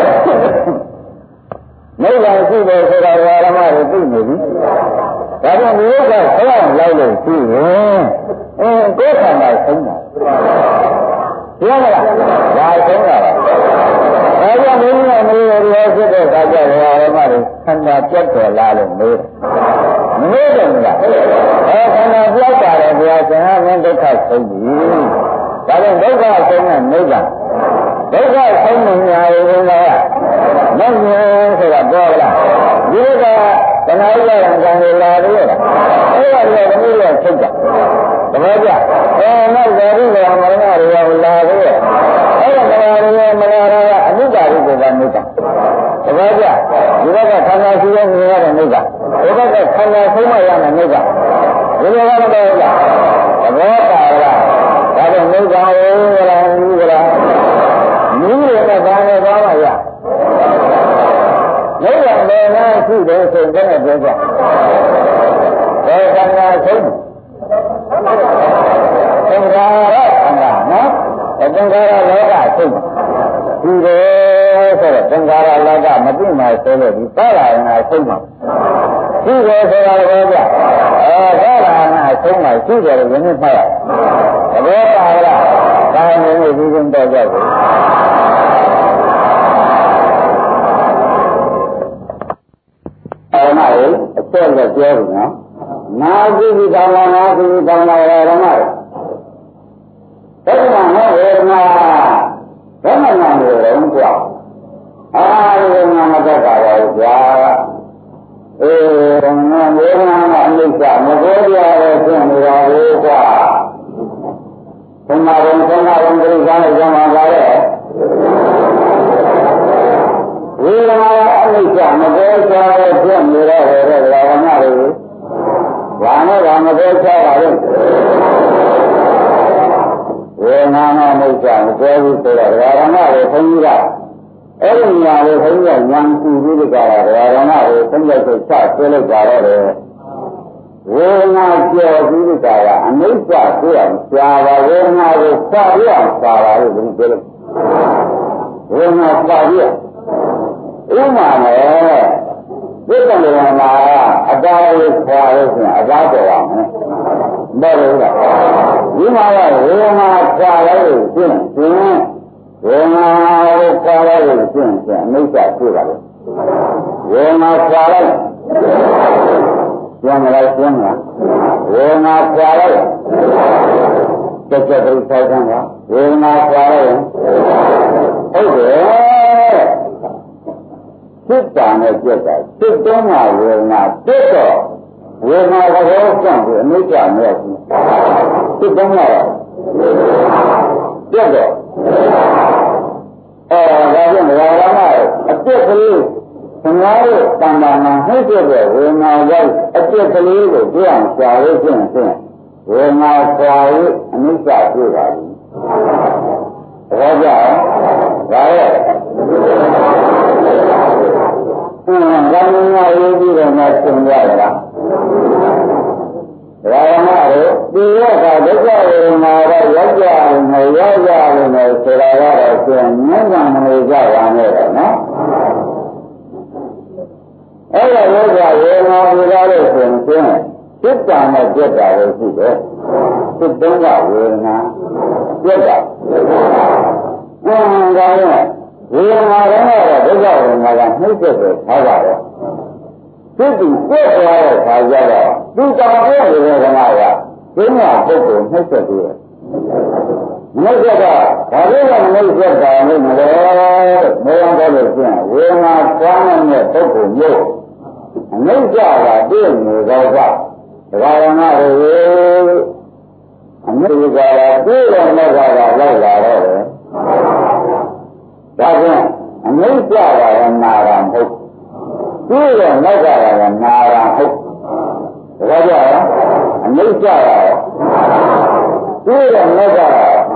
ရှိတယ်ဆိုတာဓမ္မတွေသိနေပြီဒါကြောင့်ဒီဥစ္စာဆောင်းလိုက်လို့ရှိရင်ကိုယ်ခန္ဓာဆုံးတာပြောမလားဒါဆုံးတာပါဒါကြောင့်မင်းတို့မေးရတဲ့ဖြစ်တဲ့အခါကျတော့ဓမ္မတွေခန္ဓာပြတ်တော်လာလို့မေးတယ်မမေးတယ်လားခန္ဓာပြတ်တာလည်းဘုရားရှင်ဟာမင်းဒုက္ခဆုံးပြီဒါကြောင့်ဒုက္ခဆုံးတဲ့နိဗ္ဗာန်ဒုက္ခဆုံးနေညာရင်လည်းမမြင်ဆိုတာပြောလားဒီကတဏှာဥပါဒံကံကိုလာရတာအဲ့ဒါလည်းဒီလိုထုတ်တာတပည့်ကြနောက်ဇာတိကမရဏတွေကလာရအဲ့ဒါမလာရအနုပါရိကိုကမြတ်တာတပည့်ကြဒီဘက်ကခန္ဓာရှိတဲ့မြင်ရတဲ့မြတ်တာဒီဘက်ကခန္ဓာဆုံးမရတဲ့မြတ်တာဒီလိုကတော့လားသဘောပါလားဒါကြောင့်မြတ်တာကိုလားဘူးလားမြင်ရတဲ့ဘာနဲ့သွားမှရနိဗ္ဗာန်လည်းနာရှိတယ်ဆိုတဲ့ပြောကြဘယ်ခန္ဓာဆုံးသင်္ခါရခန္ဓာနော်သင်္ခါရလောကဆုံးဒီလိုဆိုတော့သင်္ခါရလောကမပြည့်မှဆိုလို့ဒီသာရဏဆုံးမှာရှိတယ်ဆိုတာပြောကြသာရဏဆုံးမှာရှိတယ်လို့ယနေ့မှတ်ရသဘောပါလားဒါမျိုးကိုဒီကုန်းတော့ကြဘူးဓမ္မကိုအချက်နဲ့ပြောတယ်နော်နာကြည့်ပြီးတောင်းလာနာကြည့်ပြီးတောင်းလာရဓမ္မကိုသက္ကနာဟောဝေဒနာဓမ္မနာမျိုးလုံးကြောက်ဒီမှာမသက်ပါဘူးဗျာအေးငါမေးနာအနိစ္စမကိုးပြရဖြစ်နေပါဘူးကွာဘုရားဘုရားပြိဿာနဲ့ကျမ်းပါလာတဲ့ဝေဒနာအနိစ္စမကိုးပြရဖြစ်နေတော့တဲ့ဘာဝနာတွေဘာနဲ့ဘာမကိုးပြပါလဲဝေဒနာအနိစ္စမကိုးဘူးဆိုတော့ဘာဝနာတွေဘုန်းကြီးကအဲ့ဒီနေရာကိုဘုန်းကြီးကဉာဏ်ကြည့်ပြီးကြတာဓမ္မကိုဘုန်းကြီးကချဆွဲလိုက်ကြတော့တယ်ဝေဒနာကြော်ပြီးကြတာအနိစ္စကိုအောင်ရှားပါဝေဒနာကိုစပြီးအောင်ရှားပါလို့ဒီလိုပြောလို့ဝေဒနာစပြီးဥမာနဲ့ဒီကံရနာအတားကိုခွာလို့ဆိုရင်အတားပေါ်အောင်မယ်မဟုတ်ဘူးလားဒီမှာကဝေဒနာခွာလိုက်လို့ရှင်းဝေဒနာကိုခွာလိုက်လို့ရှင်းအနိစ္စတွေ့ပါလေဝေဒနာခွာလိုက်ရှင်းမလားရှင်းမလားဝေဒနာခွာလိုက်တက်တက်ပြီးဆိုင်ခံကဝေဒနာခွာလိုက်ဟုတ်တယ်စိတ်တန်နဲ့ကြက်တာစိတ်တုံးကဝေဒနာတက်တော့ဝေဒနာကတော့စံပြီးအနိစ္စမရဘူးစိတ်တုံးကတော့ကြက်တော့ဒါကြောင့်ဘာဝနာအပြစ်ကလေးသမားတို့တဏ္ဍာမှာနှိမ့်ပြတဲ့ဝေဒနာရောက်အပြစ်ကလေးကိုကြည့်အောင်ရှားလို့ဖြင့်ဝေဒနာခွာ၍အနိစ္စတွေ့ပါလိမ့်။ဒါကြောင့်ဒါရဲ့ဂမင်းရရေးပြီးတော့မှသင်ရတာ။ဒါမှမဟုတ်ဒီရကဒုက္ခဝေဒနာတော့ရောက်ကြမယ်ရောက်ကြမယ်ဆိုတာကတော့ကျန်ဉာဏ်ကမလို့ကြပါနဲ့တော့နော်။အဲ့ဒါလောကဝေဒနာဝေဒနာလို့ဆိုရင်စိတ်တန်နဲ့ပြတ်တာလို့ရှိတယ်။စိတ်တုံးကဝေဒနာပြတ်တာ။ဒါနဲ့ဝေဒနာတော့ဒုက္ခဝေဒနာကနှိမ့်ဆက်တယ်ထားပါတော့။စိတ်ကြီးပြတ်သွားတဲ့ခါကျတော့သူတောင်ပြည့်ဝေဒနာကကျင်းရပုဂ္ဂိုလ်နှိမ့်ဆက်ပြီးနှိမ့်ဆက်တော့ဘာလို့လဲနှိမ့်ဆက်တာလို့မလဲမယံတော့လို့ကျင်းဝေဒနာပွားနေတဲ့ပုဂ္ဂိုလ်မျိုးအနိစ္စကပြည့်နေတော့ကဒကာရမတွေအနိစ္စကပြည့်တဲ့နောက်ကလိုက်လာတော့တယ်ဒါကြောင့်အနိစ္စကနာရမဟုတ်ပြည့်တဲ့နောက်ကနာရဟုတ်ဒါကြောင့်အနိစ္စကပြည့်တဲ့နောက်ကဒါ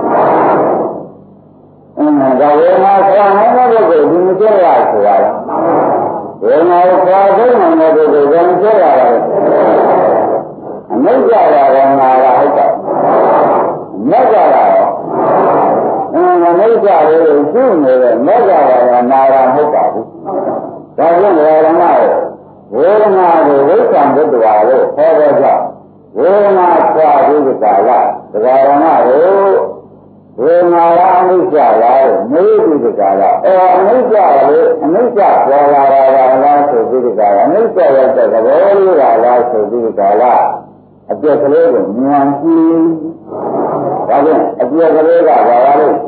ဝေဒနာဆရာနေတဲ့ပုဂ္ဂိုလ်ဒီမကျရဆိုတာဝေဒနာကိုခွာဆုံးနေတဲ့ပုဂ္ဂိုလ်ကမကျရပါဘူးအနိစ္စကနာရဟုတ်တာမေတ္တာကတော့အနိစ္စလေးကိုရှင်းနေတဲ့မေတ္တာကနာရဟုတ်တာဘူးဒါကြောင့်ဝေဒနာကိုဝေဒနာကိုဝိသံဘုဒ္ဓဝါလို့ခေါ်တော့ကြောင့်ဝေဒနာခွာပြီးကြတာကဒဂရဏကိုဝေဒနာအနိစ္စလားမေးပြီးကြတာလားအနိစ္စလေးအနိစ္စပေါ်လာတာလားဆိုပြီးကြတာအနိစ္စရောက်တဲ့သဘောလေးကလားဆိုပြီးကြတာလားအပြည့်ကလေးကိုဉာဏ်ကြည့်ဒါဖြင့်အပြည့်ကလေးကဘာလဲဉာဏ်ကြည့်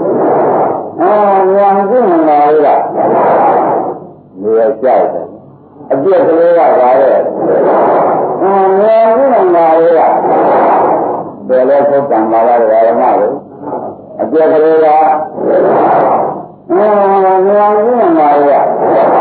နေတာလေးကနေရကြောက်တယ်အပြည့်ကလေးကဘာလဲဉာဏ်ကြည့်နေတာလေးကဘယ်လိုသုတ်တံပါလာတယ်ဓမ္မလို့အပြည့်ကလေးကဉာဏ်ကြည့်နေတာလေးကဒါဖြင့်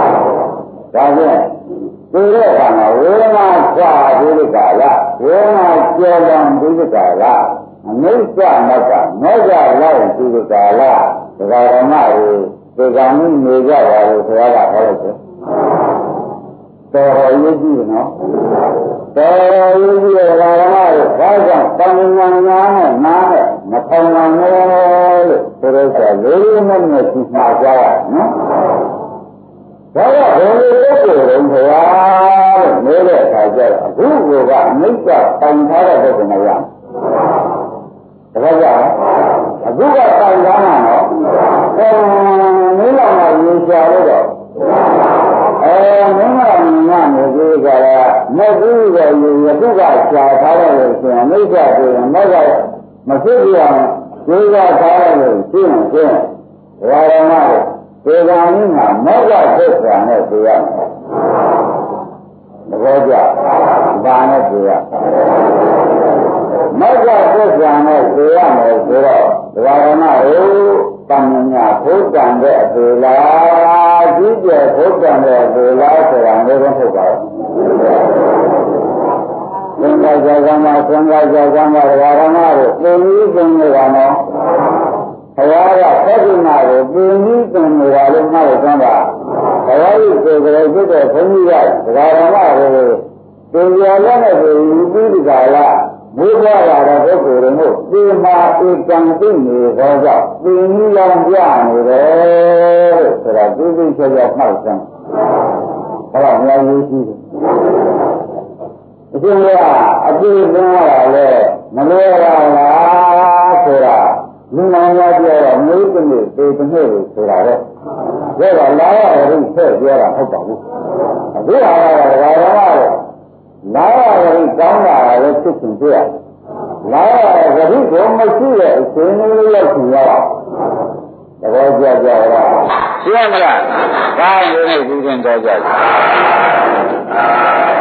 ဒီတဲ့ကမှာဝေဒနာကြပြီးကြတာလားဝေဒနာကြော်လံပြီးကြတာလားအနိစ္စမကမေဃလိုက်ပြီးကြတာလားဒကာရမတွေဒီကံကြီးနေကြပါလို့ဆိုရတာဟောလိုက်တယ်တော်တော်ရေးကြည့်နော်တော်တော်ရေးကြည့်ဒကာရမတွေဘာကြောင့်တဏှာညာနဲ့နားနဲ့မထောင်နိုင်လို့ဆိုတော့လေးလေးနဲ့နဲ့ကြည့်မှာကြရနော်ဒါကဘယ်လိုလုပ်ကြလဲဘုရားလို့မေးတဲ့အခါကျတော့အခုကအနိစ္စတိုင်ထားတဲ့ပုဂ္ဂိုလ်မရဘူးဒါကြောင့်အခုကတိုင်ထားတာနော်မင်းလာမှရေချလို့တော့မင်းလာမှနေသေးကြတာမဟုတ်ဘူးရဲ့ယခုကရှားထားတယ်လို့ဆိုရင်အနိစ္စဆိုရင်မဟုတ်မဖြစ်ပြအောင်ကျေးဇူးထားတယ်လို့ရှင်းရင်ရှင်းဘာရမလဲသေကံကြီးမှာမေဃသစ္စာနဲ့သိရမယ်သဘောကျဘာနဲ့သိရမေဃသစ္စာနဲ့သိရမယ်ဆိုတော့ဒကာရမတို့တဏ္ဍာဘုဒ္ဓံတဲ့အပေလားကြီးကျယ်ဘုဒ္ဓံတဲ့အပေလားဆိုတာမျိုးတော့ဟုတ်ပါဘူးသင်္ဃာကြောင့်မှာသင်္ဃာကြောင့်မှာဒကာရမတို့သင်ကြီးသင်နေတာနော်ဘုရားကသက္ကိနာကိုသင်ကြီးသင်နေတာလို့မှတ်ရသလားဘုရားကြီးကိုယ်ကလေးဖြစ်တဲ့ဘုန်းကြီးကဒကာရမတို့သင်ရလည်းနဲ့ပြီးဒီကလာဘုရားလာတဲ့ပုဂ္ဂိုလ်တို့ဒီမှာဧကံသိနေသောကြောင့်သင်ကြီးလောင်ပြနေတယ်ဆိုတာသူသိချက်ရောက်မှတ်စမ်းဟောမြတ်ကြီးရှိတယ်အရှင်ကအပြည့်လုံးရတာလေမလွယ်ပါလားဆိုတာလူနာရပြောတော့မျိုးတစ်မျိုးသေတစ်မျိုးဆိုတာလေဒါကလာရရင်ဆက်ပြောတာဟုတ်ပါဘူးအခုဟာကတော့ဒကာရမတော့လာရရင်ကောင်းတာလည်းဖြစ်ချင်ပြရလာရဂတိကိုမရှိတဲ့အချိန်လေးရောက်ချင်ရတာသဘောကျကြလားသိရမလားဒါမျိုးနဲ့ဒီရင်တော့ကြတယ်